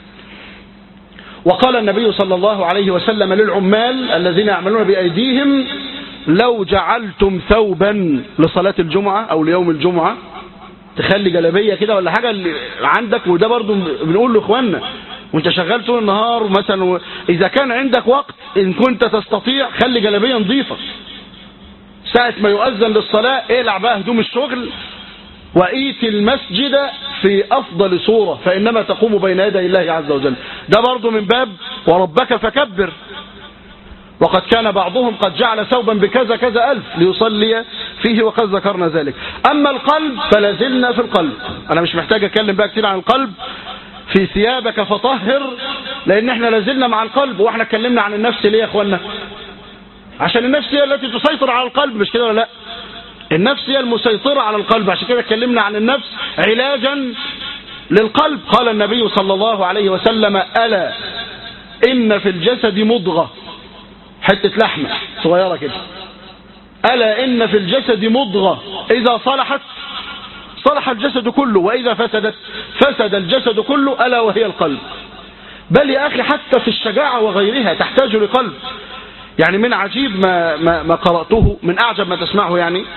A: وقال النبي صلى الله عليه وسلم للعمال الذين يعملون بأيديهم لو جعلتم ثوبا لصلاة الجمعة أو ليوم الجمعة، تخلي جلبية كده ولا حاجة اللي عندك، وده برضو بنقول لإخواننا وانت شغال طول النهار مثلا، إذا كان عندك وقت إن كنت تستطيع خلي جلبية نظيفة، ساعة ما يؤذن للصلاة اقلع بقى هدوم الشغل وإيت المسجد في أفضل صورة فإنما تقوم بين يدي الله عز وجل. ده برضو من باب وربك فكبر. وقد كان بعضهم قد جعل ثوبا بكذا كذا ألف ليصلي فيه وقد ذكرنا ذلك. أما القلب فلازلنا في القلب، أنا مش محتاج أتكلم بقى كتير عن القلب في ثيابك فطهر، لأن احنا لازلنا مع القلب. واحنا اتكلمنا عن النفس ليه يا اخوانا؟ عشان النفس هي التي تسيطر على القلب، مش كده ولا لا؟ النفس هي المسيطرة على القلب، عشان كده اتكلمنا عن النفس علاجا للقلب. قال النبي صلى الله عليه وسلم ألا إن في الجسد مضغة، حتة لحمة صغيرة كده، ألا إن في الجسد مضغة إذا صلحت صلح الجسد كله وإذا فسدت فسد الجسد كله ألا وهي القلب. بل يا أخي حتى في الشجاعة وغيرها تحتاج لقلب. يعني من عجيب ما قرأته، من أعجب ما تسمعه، يعني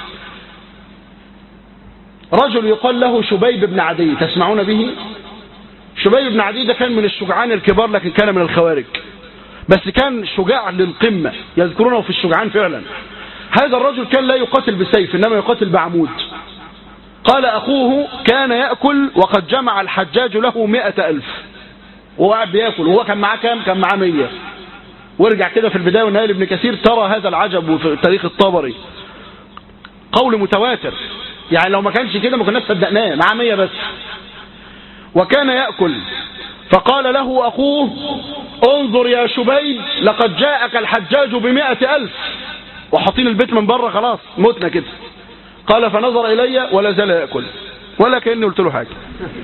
A: رجل يقال له شبيب بن عدي، تسمعون به؟ شبيب بن عدي ده كان من الشجعان الكبار لكن كان من الخوارج، بس كان شجاع للقمة، يذكرونه في الشجعان فعلا. هذا الرجل كان لا يقاتل بسيف إنما يقاتل بعمود. قال أخوه كان يأكل وقد جمع الحجاج له 100,000 وهو قاعد بيأكل، وهو كان معاه كام؟ كان معاه 100. وارجع كده في البداية والنهاية لابن كثير ترى هذا العجب في تاريخ الطبري. قول متواتر، يعني لو ما كانش كده ما كناش صدقناه، مع 100 بس. وكان يأكل، فقال له أخوه انظر يا شبيب لقد جاءك الحجاج ب100,000 وحاطين البيت من بره، خلاص متنا كده. قال فنظر إلي ولا زال يأكل ولا كأني قلت له حاجة.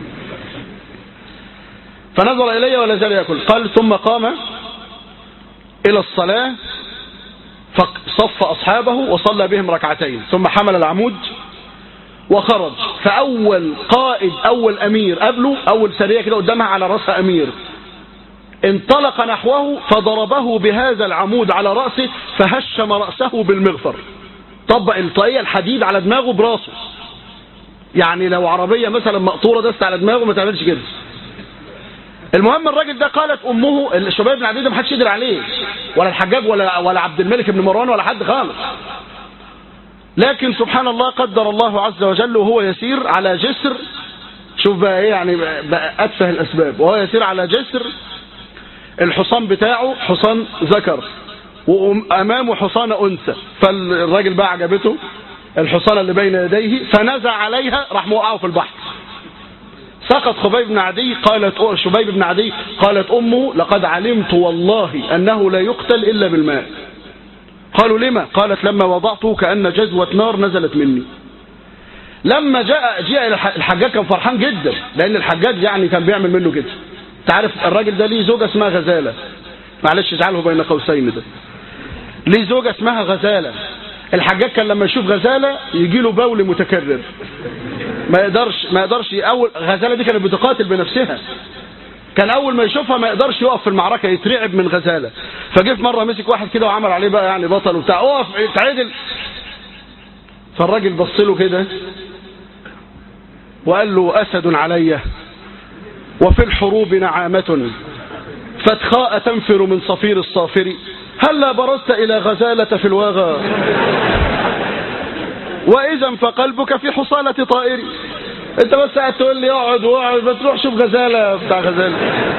A: فنظر إلي ولا زال يأكل. قال ثم قام إلى الصلاة فصف أصحابه وصلى بهم ركعتين، ثم حمل العمود وخرج. فأول قائد، أول أمير قبله، أول سرية كده قدامها على رأسها أمير، انطلق نحوه فضربه بهذا العمود على رأسه فهشم رأسه بالمغفر، طبق الطاقية الحديد على دماغه براسه. يعني لو عربية مثلا مقطورة دست على دماغه ما تعملش كده. المهم الراجل ده قالت أمه، الشباب بن عدي ده ما حدش يقدر عليه، ولا الحجاج ولا عبد الملك بن مروان ولا حد خالص. لكن سبحان الله قدر الله عز وجل وهو يسير على جسر، شوف بقى ايه يعني بقى أتفه الأسباب، وهو يسير على جسر الحصان بتاعه حصان ذكر وأمامه حصان أنثى، فالراجل بقى عجبته الحصان اللي بين يديه فنزع عليها، راح موقعه في البحر. سقط خبيب بن عدي. قالت شبيب بن عدي قالت أمه لقد علمت والله أنه لا يقتل إلا بالماء. قالوا لما؟ قالت لما وضعته كأن جذوة نار نزلت مني. لما جاء الحجاج كان فرحان جدا، لأن الحجاج يعني كان بيعمل منه كده. تعرف الراجل ده ليه زوجة اسمها غزالة، معلش اجعله بين قوسين ده، ليه زوجة اسمها غزالة. الحجاج كان لما يشوف غزالة يجي له بول متكرر، ما يقدرش أول غزالة دي كانت بتقاتل بنفسها، كان أول ما يشوفها ما يقدرش يقف في المعركة، يترعب من غزالة. فجه في مرة مسك واحد كده وعمل عليه بقى يعني بطل وبتاع، اقف اتعدل. فالراجل بص له كده وقال له أسد علي وفي الحروب نعامة فتخاء تنفر من صفير الصافر، هلا برزت إلى غزالة في الواغى وإذا فقلبك في حصالة طائر. انت بس قاعد تقول لي اقعد واقعد، ما تروح شوف غزالة بتاع غزالة.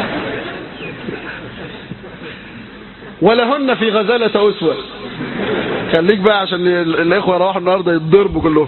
A: ولهن في غزالة أسوة. خليك بقى عشان الإخوة راحوا النهاردة يتضربوا كلهم.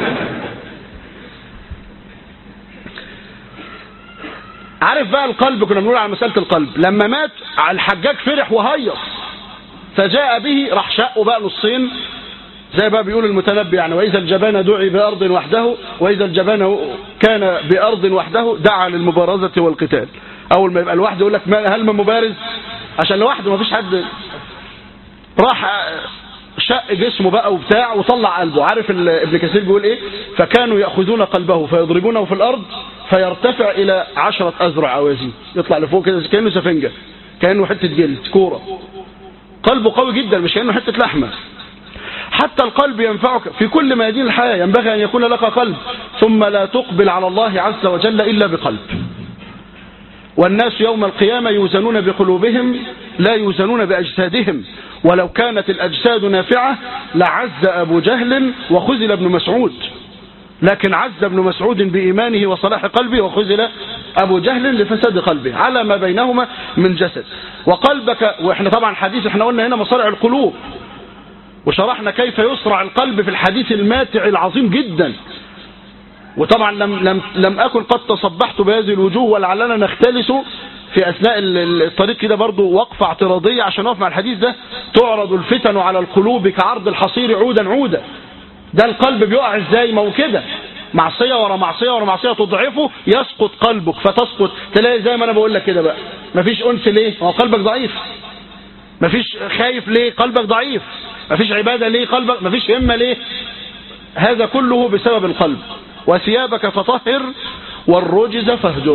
A: عارف بقى القلب، كنا بنقول على مسألة القلب، لما مات الحجاج فرح وهيص فجاء به، راح شقه بقى نصين زي بقى بيقول المتنبي يعني، وإذا الجبان دعي بأرض وحده وإذا الجبان كان بأرض وحده دعا للمبارزة والقتال. أول ما يبقى لوحده يقول لك هل من مبارز، عشان لوحده ما فيش حد. راح شق جسمه بقى وبتاع وطلع قلبه. عارف ابن كثير بيقول ايه؟ فكانوا يأخذون قلبه فيضربونه في الأرض فيرتفع إلى 10 أذرع أوازين، يطلع لفوق كده كأنه سفنجة، كأنه حتة جلد كورة. قلبه قوي جدا، مش كأنه حتة لحمة. حتى القلب ينفعك في كل ميادين الحياة، ينبغي أن يكون لك قلب، ثم لا تقبل على الله عز وجل إلا بقلب. والناس يوم القيامة يوزنون بقلوبهم لا يوزنون بأجسادهم، ولو كانت الأجساد نافعة لعز أبو جهل وخذل ابن مسعود، لكن عز ابن مسعود بإيمانه وصلاح قلبه، وخذل أبو جهل لفساد قلبه، على ما بينهما من جسد. وقلبك، وإحنا طبعا حديث احنا قلنا هنا مصارع القلوب، وشرحنا كيف يصرع القلب في الحديث الماتع العظيم جدا. وطبعا لم أكن قد تصبحت بهذه الوجوه، ولعلنا نختلس في أثناء الطريق كده برضو وقفة اعتراضية عشان نقف مع الحديث ده. تعرض الفتن على القلوب كعرض الحصير عودا عودا. ده القلب بيقع ازاي؟ ما هو كده، معصية ورا معصية ورا معصية تضعفه، يسقط قلبك فتسقط، تلاقي زي ما أنا بقول لك كده بقى، مفيش أنس ليه؟ هو قلبك ضعيف. مفيش خايف ليه؟ قلبك ضعيف. مفيش عبادة ليه؟ قلبك. مفيش همة ليه؟ هذا كله بسبب القلب. وثيابك فطهر والرجز فاهجر.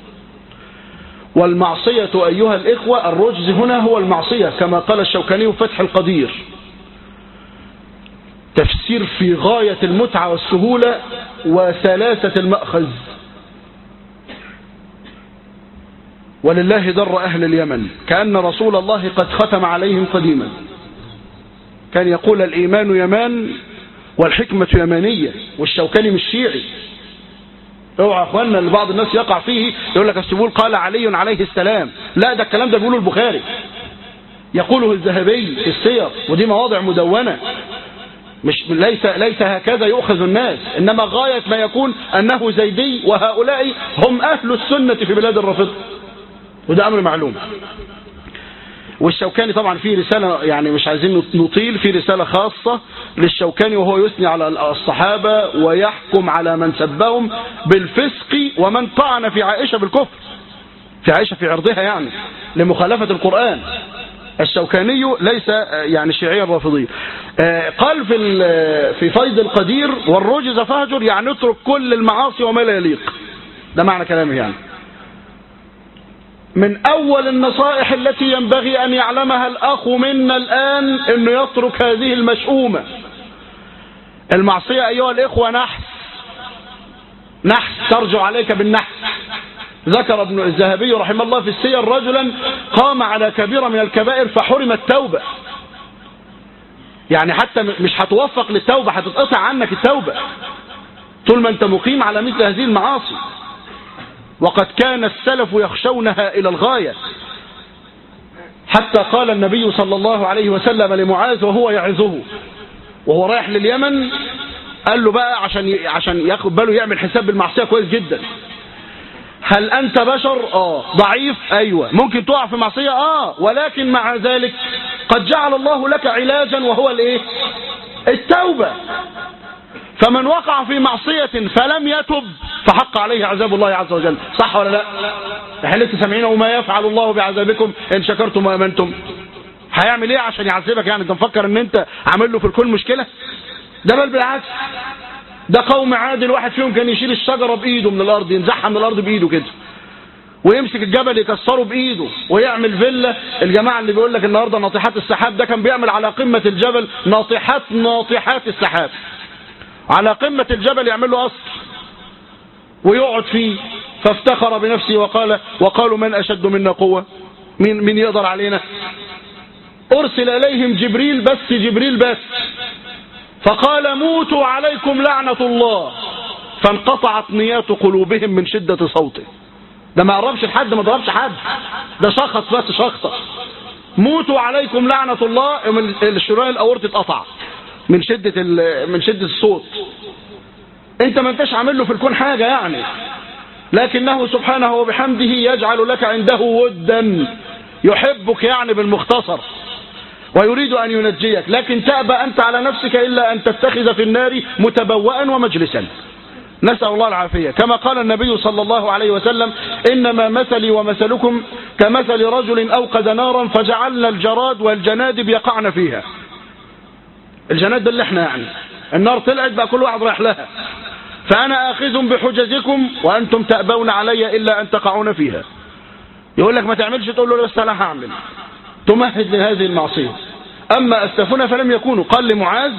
A: والمعصية أيها الإخوة، الرجز هنا هو المعصية كما قال الشوكاني في فتح القدير، تفسير في غاية المتعة والسهولة وسلاسة المأخذ. ولله در أهل اليمن كأن رسول الله قد ختم عليهم قديما، كان يقول الإيمان يمان والحكمة يمانية، والشوكاني مش شيعي. اوعى اخواننا اللي بعض الناس يقع فيه يقول لك السبول قال علي عليه السلام، لا ده الكلام ده بيقوله البخاري، يقوله الذهبي في السير، ودي مواضع مدونة. ليس هكذا يؤخذ الناس، إنما غاية ما يكون أنه زيدي، وهؤلاء هم أهل السنة في بلاد الرافضة، وده أمر معلوم. والشوكاني طبعا فيه رسالة، يعني مش عايزين نطيل، في رسالة خاصة للشوكاني وهو يثني على الصحابة ويحكم على من سبهم بالفسق ومن طعن في عائشة بالكفر، في عائشة في عرضها يعني لمخالفة القرآن. الشوكاني ليس يعني شيعيا رافضيا. قال في فيض القدير والرجز فهجر، يعني اترك كل المعاصي وما لا يليق، ده معنى كلامه. يعني من أول النصائح التي ينبغي أن يعلمها الأخ منا الآن أنه يترك هذه المشؤومة. المعصية أيها الإخوة نحس ترجع عليك بالنحس. ذكر ابن الذهبي رحمه الله في السير رجلا قام على كبيرة من الكبائر فحرم التوبة، يعني حتى مش هتوفق للتوبة، هتتقطع عنك التوبة طول ما انت مقيم على مثل هذه المعاصي. وقد كان السلف يخشونها إلى الغاية، حتى قال النبي صلى الله عليه وسلم لمعاذ وهو يعظه وهو رايح لليمن، قال له بقى عشان ياخد باله يعمل حساب بالمعصية كويس جدا: هل أنت بشر؟ ضعيف؟ أيوة. ممكن تقع في معصية؟ ولكن مع ذلك قد جعل الله لك علاجا وهو الايه؟ التوبة. فمن وقع في معصية فلم يتب فحق عليه عذاب الله عز وجل. صح ولا لا؟ احنا لسه سامعين وما يفعل الله بعذابكم إن شكرتم وآمنتم. هيعمل ايه عشان يعذبك؟ يعني انت مفكر ان انت عامل له في الكل مشكلة؟ ده بل بالعكس، ده قوم عاد الواحد فيهم كان يشيل الشجرة بإيده من الأرض، ينزعها من الأرض بإيده كده، ويمسك الجبل يكسره بإيده ويعمل فيلا. الجماعة اللي بيقول لك النهاردة ناطحات السحاب، ده كان بيعمل على قمة الجبل ناطحات السحاب، على قمة الجبل يعمل له قصر ويقعد فيه. فافتخر بنفسه وقالوا من أشد منا قوة، مين يقدر علينا؟ أرسل إليهم جبريل بس فقال موتوا عليكم لعنة الله، فانقطعت نيات قلوبهم من شدة صوته. ده ما قربش لحد، ما ضربش حد، ده شخص بس شخصة. موتوا عليكم لعنة الله، الشرايين الأورطة اتقطع من شدة الصوت. انت ما انتش عامل له في الكون حاجة يعني، لكنه سبحانه وبحمده يجعل لك عنده ودا، يحبك يعني بالمختصر، ويريد أن ينجيك. لكن تأبى أنت على نفسك إلا أن تتخذ في النار متبوأا ومجلسا، نسأل الله العافية. كما قال النبي صلى الله عليه وسلم: إنما مثلي ومثلكم كمثل رجل أوقد نارا فجعلنا الجراد والجنادب يقعن فيها. الجناد اللي احنا يعني النار طلعت بقى كل واحد رايح لها، فأنا آخذ بحجزكم وأنتم تأبون علي إلا أن تقعون فيها. يقول لك ما تعملش، تقول له بس أنا هعمل، تمهد لهذه المعصية. أما أسلافنا فلم يكونوا. قال لمعاذ: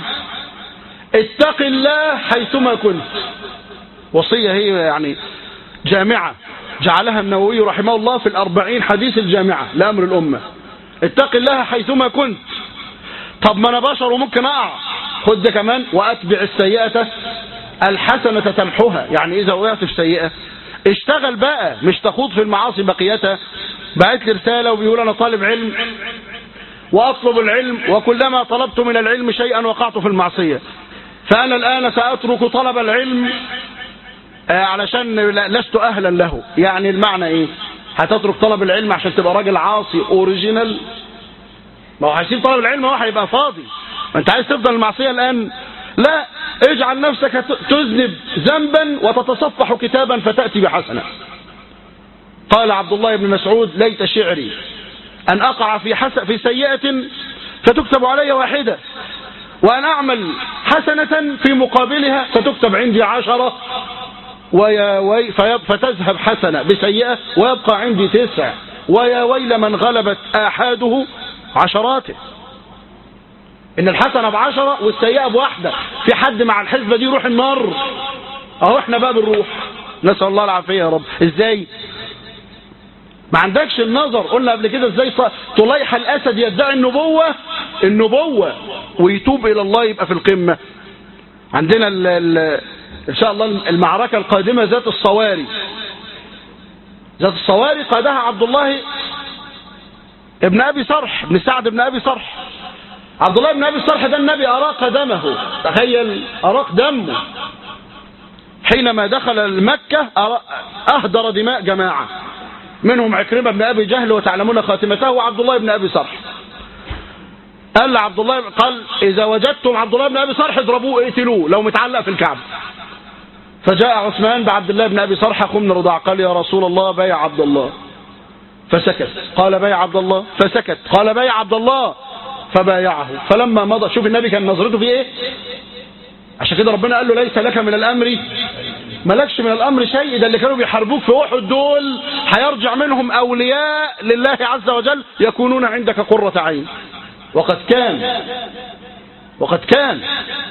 A: اتق الله حيثما كنت. وصية هي يعني جامعة، جعلها النووي رحمه الله في 40 حديث الجامعة لأمر الأمة. اتق الله حيثما كنت. طب ما أنا بشر وممكن أقع، خد ده كمان: وأتبع السيئة الحسنة تمحوها. يعني إذا وقعت في سيئة اشتغل بقى، مش تخوض في المعاصي بقيتها. بعت لي رسالة وبيقول أنا طالب علم وأطلب العلم، وكلما طلبت من العلم شيئا وقعت في المعصية، فأنا الآن سأترك طلب العلم علشان لست أهلا له. يعني المعنى إيه؟ هتترك طلب العلم عشان تبقى راجل عاصي أوريجينال؟ ما هو هيسيب طلب العلم هو هيبقى فاضي. ما أنت عايز تفضل المعصية الآن؟ لا، اجعل نفسك تذنب ذنبا وتتصفح كتابا فتأتي بحسنة. قال عبد الله بن مسعود: ليت شعري أن أقع في سيئة فتكتب علي واحدة، وأن أعمل حسنة في مقابلها فتكتب عندي 10، فتذهب حسنة بسيئة ويبقى عندي 9، ويا ويل من غلبت آحاده عشراته. إن الحسنة ب10 والسيئة ب1. في حد مع الحسبة دي يروح النار؟ أهو إحنا بقى بنروح، نسأل الله العافية يا رب. إزاي؟ ما عندكش النظر. قلنا قبل كده ازاي طليح الأسد يدعي النبوة ويتوب إلى الله يبقى في القمة. عندنا إن شاء الله المعركة القادمة ذات الصواري قادها عبد الله ابن أبي صرح، ابن سعد ابن أبي صرح. عبد الله بن أبي الصرح ده النبي أراق دمه، تخيل أراق دمه حينما دخل مكة، أهدر دماء جماعة منهم عكرمة بن أبي جهل وتعلمون خاتمته وعبد الله بن أبي صرح. قال لعبد الله، قال إذا وجدتم عبد الله بن أبي صرح اضربوه اقتلوه لو متعلق في الكعبة. فجاء عثمان بعبد الله بن أبي صرح أخو من رضاع، قال يا رسول الله بيع عبد الله، فسكت. قال بيع عبد الله، فسكت. قال بيع عبد الله، فبايعه. فلما مضى، شوف النبي كان نظرته فيه ايه. عشان كده ربنا قال له ليس لك من الأمر، ملكش من الأمر شيء. ده اللي كانوا بيحاربوك في أحد دول هيرجع منهم أولياء لله عز وجل يكونون عندك قرة عين. وقد كان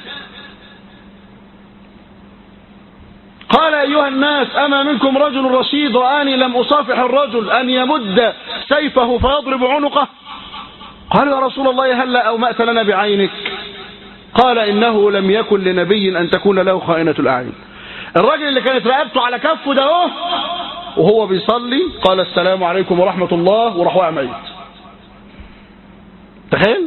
A: قال أيها الناس أما منكم رجل رشيد رآني لم أصافح الرجل أن يمد سيفه فيضرب عنقه؟ قالوا يا رسول الله هلا أومأت لنا بعينك؟ قال إنه لم يكن لنبي أن تكون له خائنة الأعين. الراجل اللي كانت رقبته على كفه ده وهو بيصلي قال السلام عليكم ورحمة الله وراح واقع ميت. تخيل.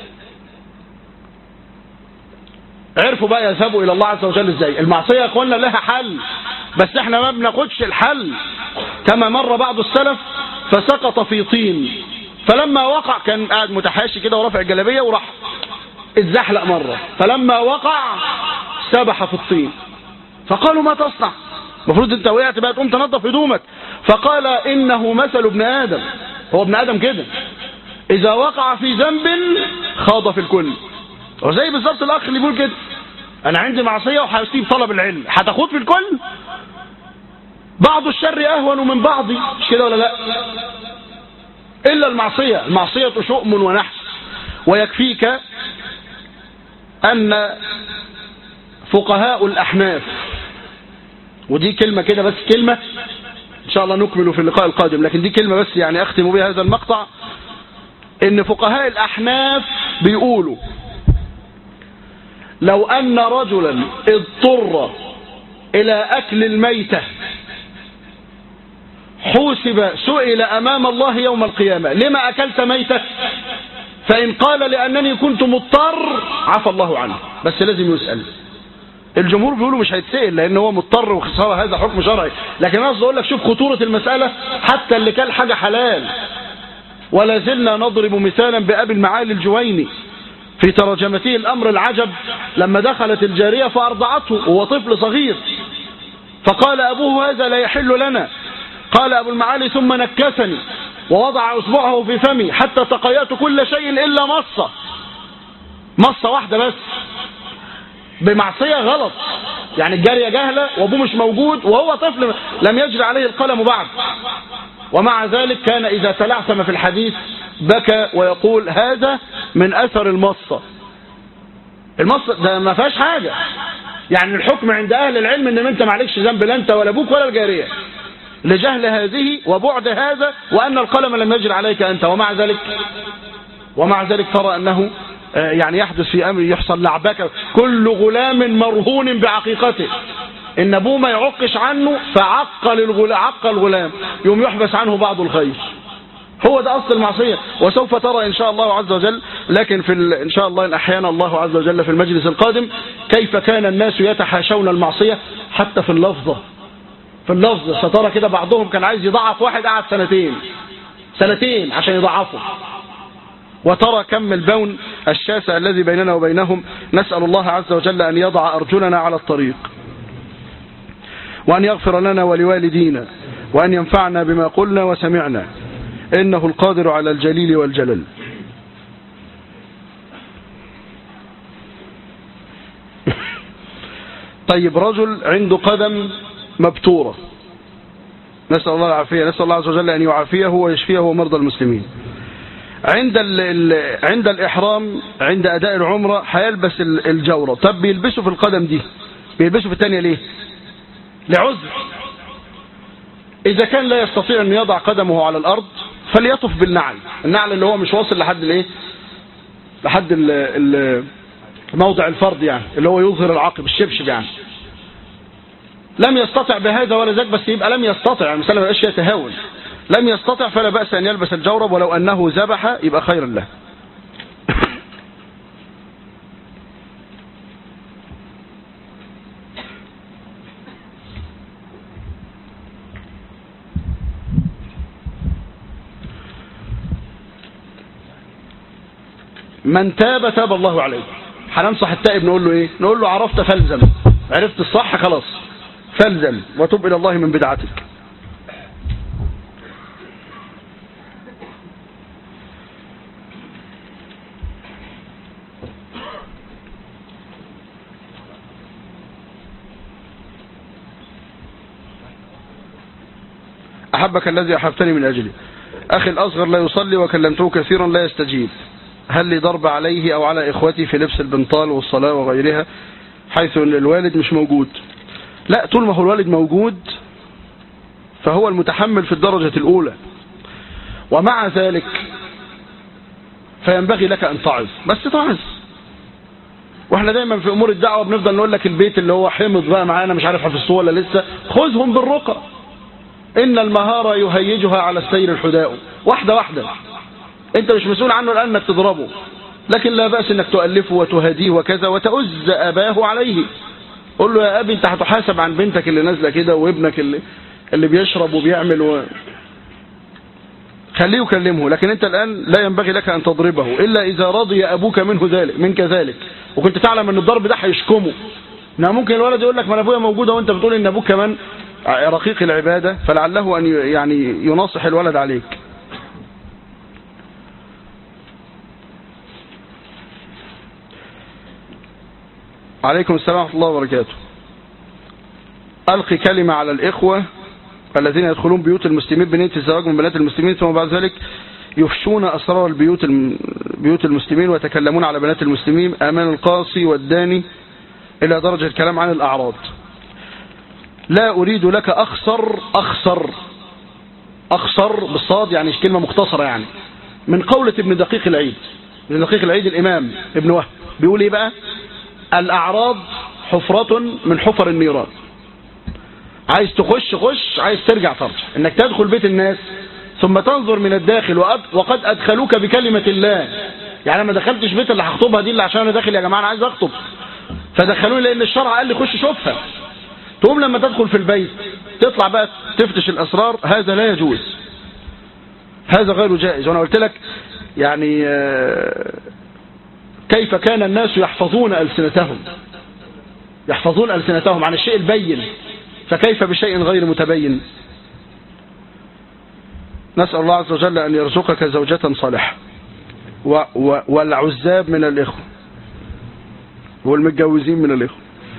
A: عرفوا بقى يذهبوا إلى الله عز وجل ازاي. المعصية يا اخوانا لها حل، بس احنا ما بناخدش الحل. كما مر بعض السلف فسقط في طين، فلما وقع كان قاعد متحاشي كده ورافع الجلابية وراح اتزحلق مرة، فلما وقع سبح في الطين. فقالوا ما تصنع؟ المفروض انت وقعت بقى تقوم تنظف هدومك. فقال انه مثل ابن ادم، هو ابن ادم كده اذا وقع في ذنب خاض في الكل. وزي بالظبط الاخ اللي بيقول كده انا عندي معصيه وهسيب طلب العلم، هتاخد في الكل. بعض الشر اهون من بعض، مش كده ولا لا؟ الا المعصيه شؤم ونحس. ويكفيك ان فقهاء الاحناف، ودي كلمه كده بس، كلمه ان شاء الله نكمل في اللقاء القادم، لكن دي كلمه بس يعني اختم بها هذا المقطع. ان فقهاء الاحناف بيقولوا لو ان رجلا اضطر الى اكل الميتة حوسب سئل امام الله يوم القيامة لما اكلت ميتة؟ فان قال لانني كنت مضطر عفى الله عنه، بس لازم يسأل. الجمهور بيقولوا مش هيتسأل لان هو مضطر وخسارة، هذا حكم شرعي. لكن انا قصدي اقول لك شوف خطورة المسألة، حتى اللي كان حاجة حلال. ولا زلنا نضرب مثالا بأبي المعالي الجويني في ترجمته الأمر العجب، لما دخلت الجارية فأرضعته وهو طفل صغير، فقال أبوه هذا لا يحل لنا. قال أبو المعالي ثم نكسني ووضع أصبعه في فمي حتى تقيأت كل شيء إلا مصة واحدة بس، بمعصية غلط. يعني الجارية جاهلة وأبوه مش موجود وهو طفل لم يجري عليه القلم بعد، ومع ذلك كان إذا تلعثم في الحديث بكى ويقول هذا من أثر المصة. المصة ده ما فيهاش حاجة. يعني الحكم عند أهل العلم إن أنت ما عليكش ذنب، لا أنت ولا أبوك ولا الجارية، لجهل هذه وبعد هذا، وأن القلم لم يجري عليك أنت. ومع ذلك ترى أنه يعني يحدث في أمر، يحصل لعبك. كل غلام مرهون بعقيقته، إن أبوه ما يعقش عنه فعقل الغلام يوم يحبس عنه بعض الخير. هو ده أصل المعصية. وسوف ترى إن شاء الله عز وجل، لكن إن شاء الله إن أحيانا الله عز وجل في المجلس القادم كيف كان الناس يتحاشون المعصية حتى في اللفظة. سترى كده بعضهم كان عايز يضعف واحد قعد سنتين عشان يضعفه. وترى كم البون الشاسع الذي بيننا وبينهم. نسأل الله عز وجل أن يضع أرجلنا على الطريق، وأن يغفر لنا ولوالدينا، وأن ينفعنا بما قلنا وسمعنا، إنه القادر على الجليل والجلل. طيب، رجل عنده قدم مبتورة، نسأل الله العافية، نسأل الله عز وجل أن يعافيه ويشفيه ومرضى المسلمين. عند الإحرام، عند أداء العمرة هيلبس الجورة. طب بيلبسه في القدم دي، بيلبسه في الثانية ليه؟ لعذر. إذا كان لا يستطيع أن يضع قدمه على الأرض فليطف بالنعل، النعل اللي هو مش واصل لحد موضع الفرض، يعني اللي هو يظهر العقب، الشبشب. يعني لم يستطع بهذا ولا ذاك، بس يبقى لم يستطع، يعني مثلا ما يبقاش يتهاون. لم يستطع فلا بأس أن يلبس الجورب، ولو أنه ذبح يبقى خيرا له. من تاب تاب الله عليه. هننصح التائب نقول له ايه؟ نقول له عرفت فالزم، عرفت الصح خلاص فالزم وتب الى الله من بدعتك. أحبك الذي أحبتني من أجله. أخي الأصغر لا يصلي وكلمته كثيرا لا يستجيب، هل لي ضرب عليه أو على إخوتي في لبس البنطال والصلاة وغيرها حيث أن الوالد مش موجود؟ لا، طول ما هو الوالد موجود فهو المتحمل في الدرجة الأولى، ومع ذلك فينبغي لك أن تعظ، بس تعظ. واحنا دايما في أمور الدعوة بنفضل نقول لك البيت اللي هو حمض بقى معانا مش عارف حفظوه ولا لسه، خذهم بالرقى، إن المهارة يهيجها على السير الحداء، واحدة واحدة. أنت مش مسؤول عنه الآن أنك تضربه، لكن لا بأس أنك تؤلفه وتهديه وكذا وتؤز أباه عليه. قل له يا أبي أنت هتحاسب عن بنتك اللي نازلة كده وابنك اللي بيشرب وبيعمل خليه يكلمه، لكن أنت الآن لا ينبغي لك أن تضربه إلا إذا رضي أبوك منك ذلك، وكنت تعلم أن الضرب ده هيشكمه. ممكن الولد يقول لك ما أنا أبويا موجودة وأنت بتقول إن أبوك كمان رقيق العبادة، فلعله أن يعني يناصح الولد عليك. عليكم السلام ورحمة الله وبركاته. ألقي كلمة على الإخوة الذين يدخلون بيوت المسلمين بنية الزواج من بنات المسلمين ثم بعد ذلك يفشون أسرار بيوت المسلمين ويتكلمون على بنات المسلمين أمان القاصي والداني إلى درجة الكلام عن الأعراض. لا أريد لك أخسر بالصاد، يعني كلمة مختصرة، يعني من قولة ابن دقيق العيد. ابن دقيق العيد الإمام ابن وهب بيقول إيه بقى؟ الأعراض حفرة من حفر النيران. عايز تخش خش، عايز ترجع ترجع. انك تدخل بيت الناس ثم تنظر من الداخل وقد أدخلوك بكلمة الله. يعني ما دخلتش بيت اللي هخطبها دي اللي عشان أنا داخل يا جماعة أنا عايز أخطب فدخلوني لأن الشرع قال لي خش شوفها. تقوم لما تدخل في البيت تطلع بقى تفتش الأسرار، هذا لا يجوز، هذا غير جائز. وأنا قلت لك يعني كيف كان الناس يحفظون ألسنتهم عن الشيء البين، فكيف بشيء غير متبين؟ نسأل الله عز وجل أن يرزقك زوجة صالحة والعزاب من الإخوة والمتجوزين من الإخوة.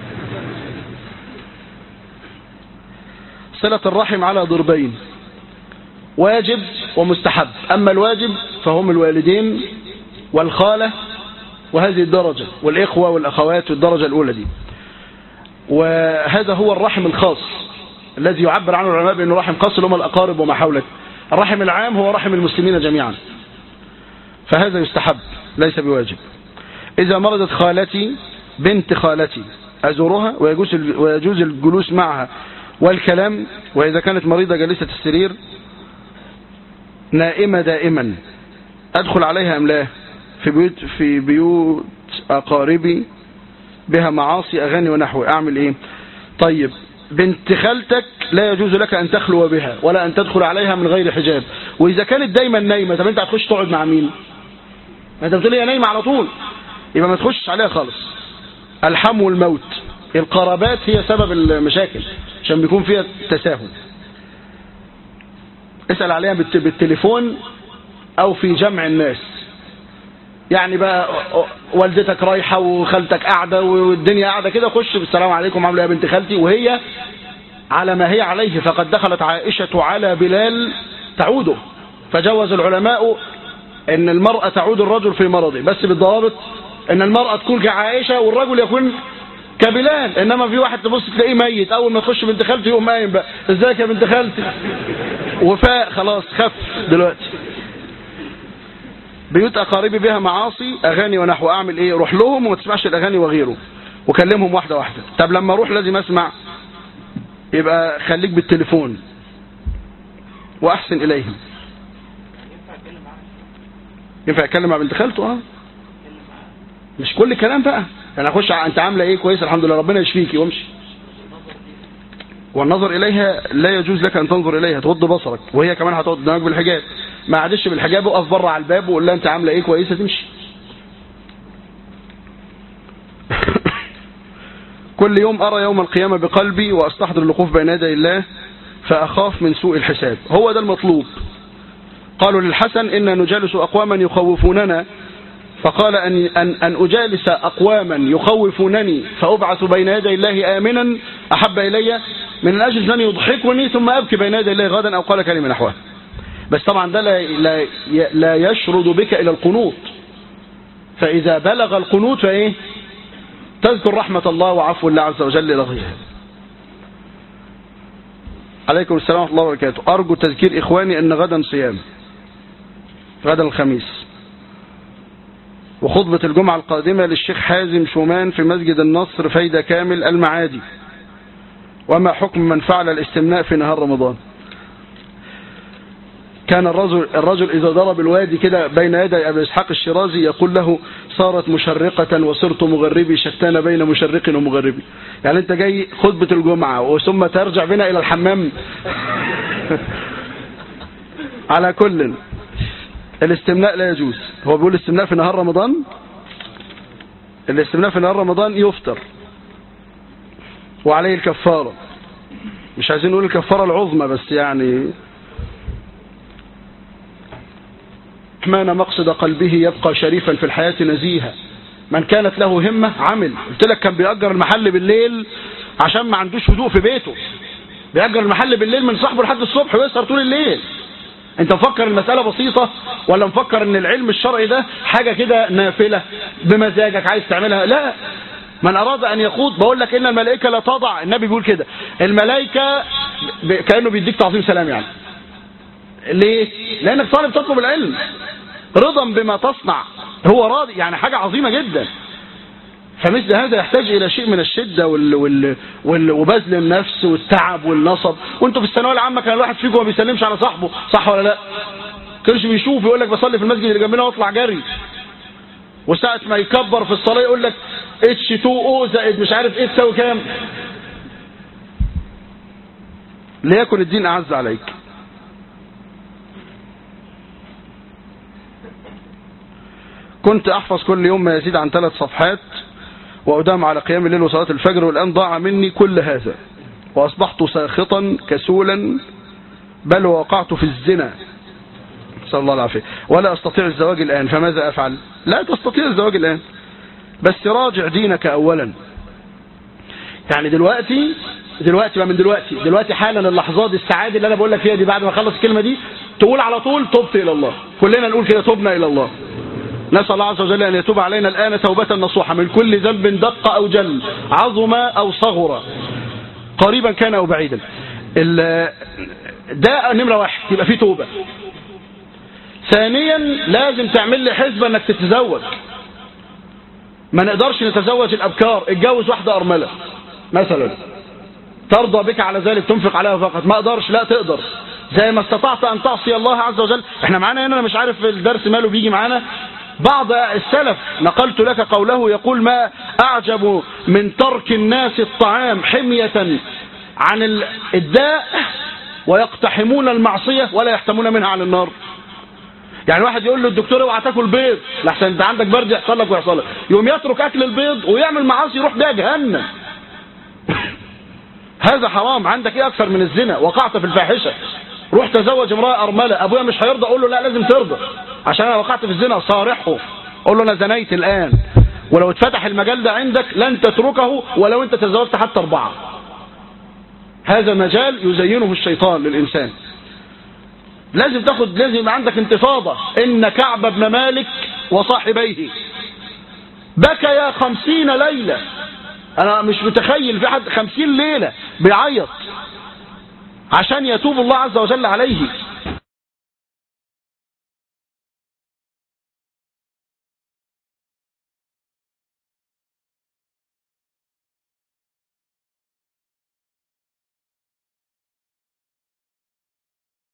A: صلة الرحم على ضربين، واجب ومستحب. أما الواجب فهم الوالدين والخالة وهذه الدرجة، والإخوة والأخوات والدرجة الأولى دي. وهذا هو الرحم الخاص الذي يعبر عنه العلماء بأنه رحم خاص، اللي هم الأقارب وما حولك. الرحم العام هو رحم المسلمين جميعا، فهذا يستحب ليس بواجب. إذا مرضت خالتي بنت خالتي أزورها ويجوز الجلوس معها والكلام، وإذا كانت مريضة جالسة السرير نائمة دائما أدخل عليها أم لا؟ في بيوت أقاربي بها معاصي أغاني ونحو، أعمل إيه؟ طيب بنت خالتك لا يجوز لك أن تخلو بها ولا أن تدخل عليها من غير حجاب. وإذا كانت دايما نايمة، طب أنت هتخش تقعد مع مين؟ أنت بتقول هي نايمة على طول، يبقى ما تخشش عليها خالص. الحم والموت، القرابات هي سبب المشاكل عشان بيكون فيها تساهل. اسأل عليها بالتليفون أو في جمع الناس. يعني بقى والدتك رايحة وخالتك قاعدة والدنيا قاعدة كده، خش بالسلام عليكم عامله يا بنت خالتي، وهي على ما هي عليه. فقد دخلت عائشة على بلال تعوده، فجوز العلماء ان المرأة تعود الرجل في مرضه، بس بالضوابط ان المرأة تكون كعائشة والرجل يكون كبلال. انما في واحد تبص تلاقيه ميت، اول ما تخش بنت خالتي يقوم قايم بقى ازيك يا بنت خالتي، وفاء خلاص خف دلوقتي. بيوت أقاربي بها معاصي أغاني ونحو، أعمل إيه؟ روح لهم وما تسمعش الأغاني وغيره، وكلمهم واحدة واحدة. طب لما أروح لازم أسمع، يبقى خليك بالتليفون وأحسن إليهم. ينفع أتكلم مع بنت خالته؟ مش كل الكلام بقى، يعني أخش أنت عاملة إيه؟ كويس الحمد لله ربنا يشفيكي وامشي. والنظر إليها لا يجوز لك أن تنظر إليها، تغض بصرك، وهي كمان هتغض دماغك بالحجاب. ما عادش بالحجاب، وقف بره على الباب وقول لها أنت عاملة إيه؟ كويسة، تمشي. كل يوم أرى يوم القيامة بقلبي وأستحضر الوقوف بين يدي الله فأخاف من سوء الحساب. هو ده المطلوب. قالوا للحسن إن نجالس أقواما يخوفوننا، فقال أن أجالس أقواما يخوفونني فأبعث بين يدي الله آمنا أحب إلي من أجل أن يضحكني ثم أبكي بين يدي الله غدا، أو قال كلمة نحوها. بس طبعا ده لا يشرد بك إلى القنوط، فإذا بلغ القنوط فإيه؟ تذكر رحمة الله وعفو الله عز وجل إلى غيره. عليكم السلام ورحمة الله وبركاته. أرجو تذكير إخواني أن غدا صيام، غدا الخميس، وخطبة الجمعة القادمة للشيخ حازم شومان في مسجد النصر فايدة كامل المعادي. وما حكم من فعل الاستمناء في نهار رمضان؟ كان الرجل إذا ضرب الوادي كده بين يدي أبي إسحاق الشيرازي يقول له صارت مشرقة وصرت مغربي شتان بين مشرق ومغربي. يعني أنت جاي خطبة الجمعة وثم ترجع بنا إلى الحمام. على كل الاستمناء لا يجوز. هو بيقول الاستمناء في نهار رمضان، الاستمناء في نهار رمضان يفطر وعليه الكفارة. مش عايزين نقول الكفارة العظمى بس يعني رحمن مقصد قلبه يبقى شريفا في الحياة نزيها. من كانت له همة عمل. قلت لك كان بيأجر المحل بالليل عشان ما عندوش هدوء في بيته، بيأجر المحل بالليل من صاحبه لحد الصبح ويسهر طول الليل. انت مفكر المسألة بسيطة ولا مفكر ان العلم الشرعي ده حاجة كده نافلة بمزاجك عايز تعملها؟ لا. من أراد أن يخوض، بقول لك إن الملائكة لا تضع، النبي بيقول كده، الملائكة كأنه بيديك تعظيم سلام. يعني ليه؟ لأنك طالب تطلب العلم رضا بما تصنع، هو راضي، يعني حاجة عظيمة جدا. فمثل هذا يحتاج إلى شيء من الشدة وبذل النفس والتعب والنصب. وانتوا في الثانوية العامة كان الواحد فيكم ما بيسلمش على صاحبه، صح ولا لا؟ كانش بيشوف، يقول لك بصلي في المسجد اللي جنبنا واطلع جري، وساعة ما يكبر في الصلاة يقول لك H2O زائد مش عارف ايه تساوي كام. ليكن الدين أعز عليك. كنت أحفظ كل يوم ما يزيد عن 3 صفحات وأدام على قيام الليل وصلاة الفجر، والآن ضاع مني كل هذا وأصبحت ساخطا كسولا بل وقعت في الزنا، صلى الله العافية، ولا أستطيع الزواج الآن، فماذا أفعل؟ لا تستطيع الزواج الآن، بس راجع دينك أولا. يعني دلوقتي من دلوقتي حالا اللحظات السعادة اللي أنا بقول لك فيها دي، بعد ما أخلص الكلمة دي تقول على طول تبت إلى الله. كلنا نقول كده تبنا إلى الله. نسأل الله عز وجل أن يتوب علينا الآن توبة نصوحة من كل ذنب دق أو جل، عظم أو صغر، قريبا كان أو بعيدا. ده نمرة 1، يبقى فيه توبة. ثانيا لازم تعمل لي حسبة انك تتزوج. ما نقدرش نتزوج الأبكار، اتجوز واحدة أرملة مثلا ترضى بك على ذلك تنفق عليها فقط. ما اقدرش، لا تقدر. زي ما استطعت أن تعصي الله عز وجل. احنا معانا هنا، انا مش عارف الدرس ماله بيجي معانا، بعض السلف نقلت لك قوله يقول ما أعجب من ترك الناس الطعام حمية عن الداء ويقتحمون المعصية ولا يحتمون منها عن النار. يعني واحد يقول له الدكتور اوعى تاكل بيض لحسن انت عندك برد يحصل لك ويحصل لك، يوم يترك اكل البيض ويعمل معاصي يروح بيها جهنم. هذا حرام. عندك ايه اكثر من الزنا؟ وقعت في الفاحشة، روح تزوج امرأة ارملة، ابويا مش هيرضى، اقول له لا لازم ترضى عشان انا وقعت في الزنا، صارحه، اقول له انا زنيت الان، ولو اتفتح المجال ده عندك لن تتركه ولو انت تزوجت حتى 4. هذا مجال يزينه الشيطان للإنسان. لازم يبقى عندك انتفاضة. إن كعب بن مالك وصاحبيه بكيا 50 ليلة. أنا مش متخيل في حد 50 ليلة بيعيط عشان يتوب الله عز وجل عليه.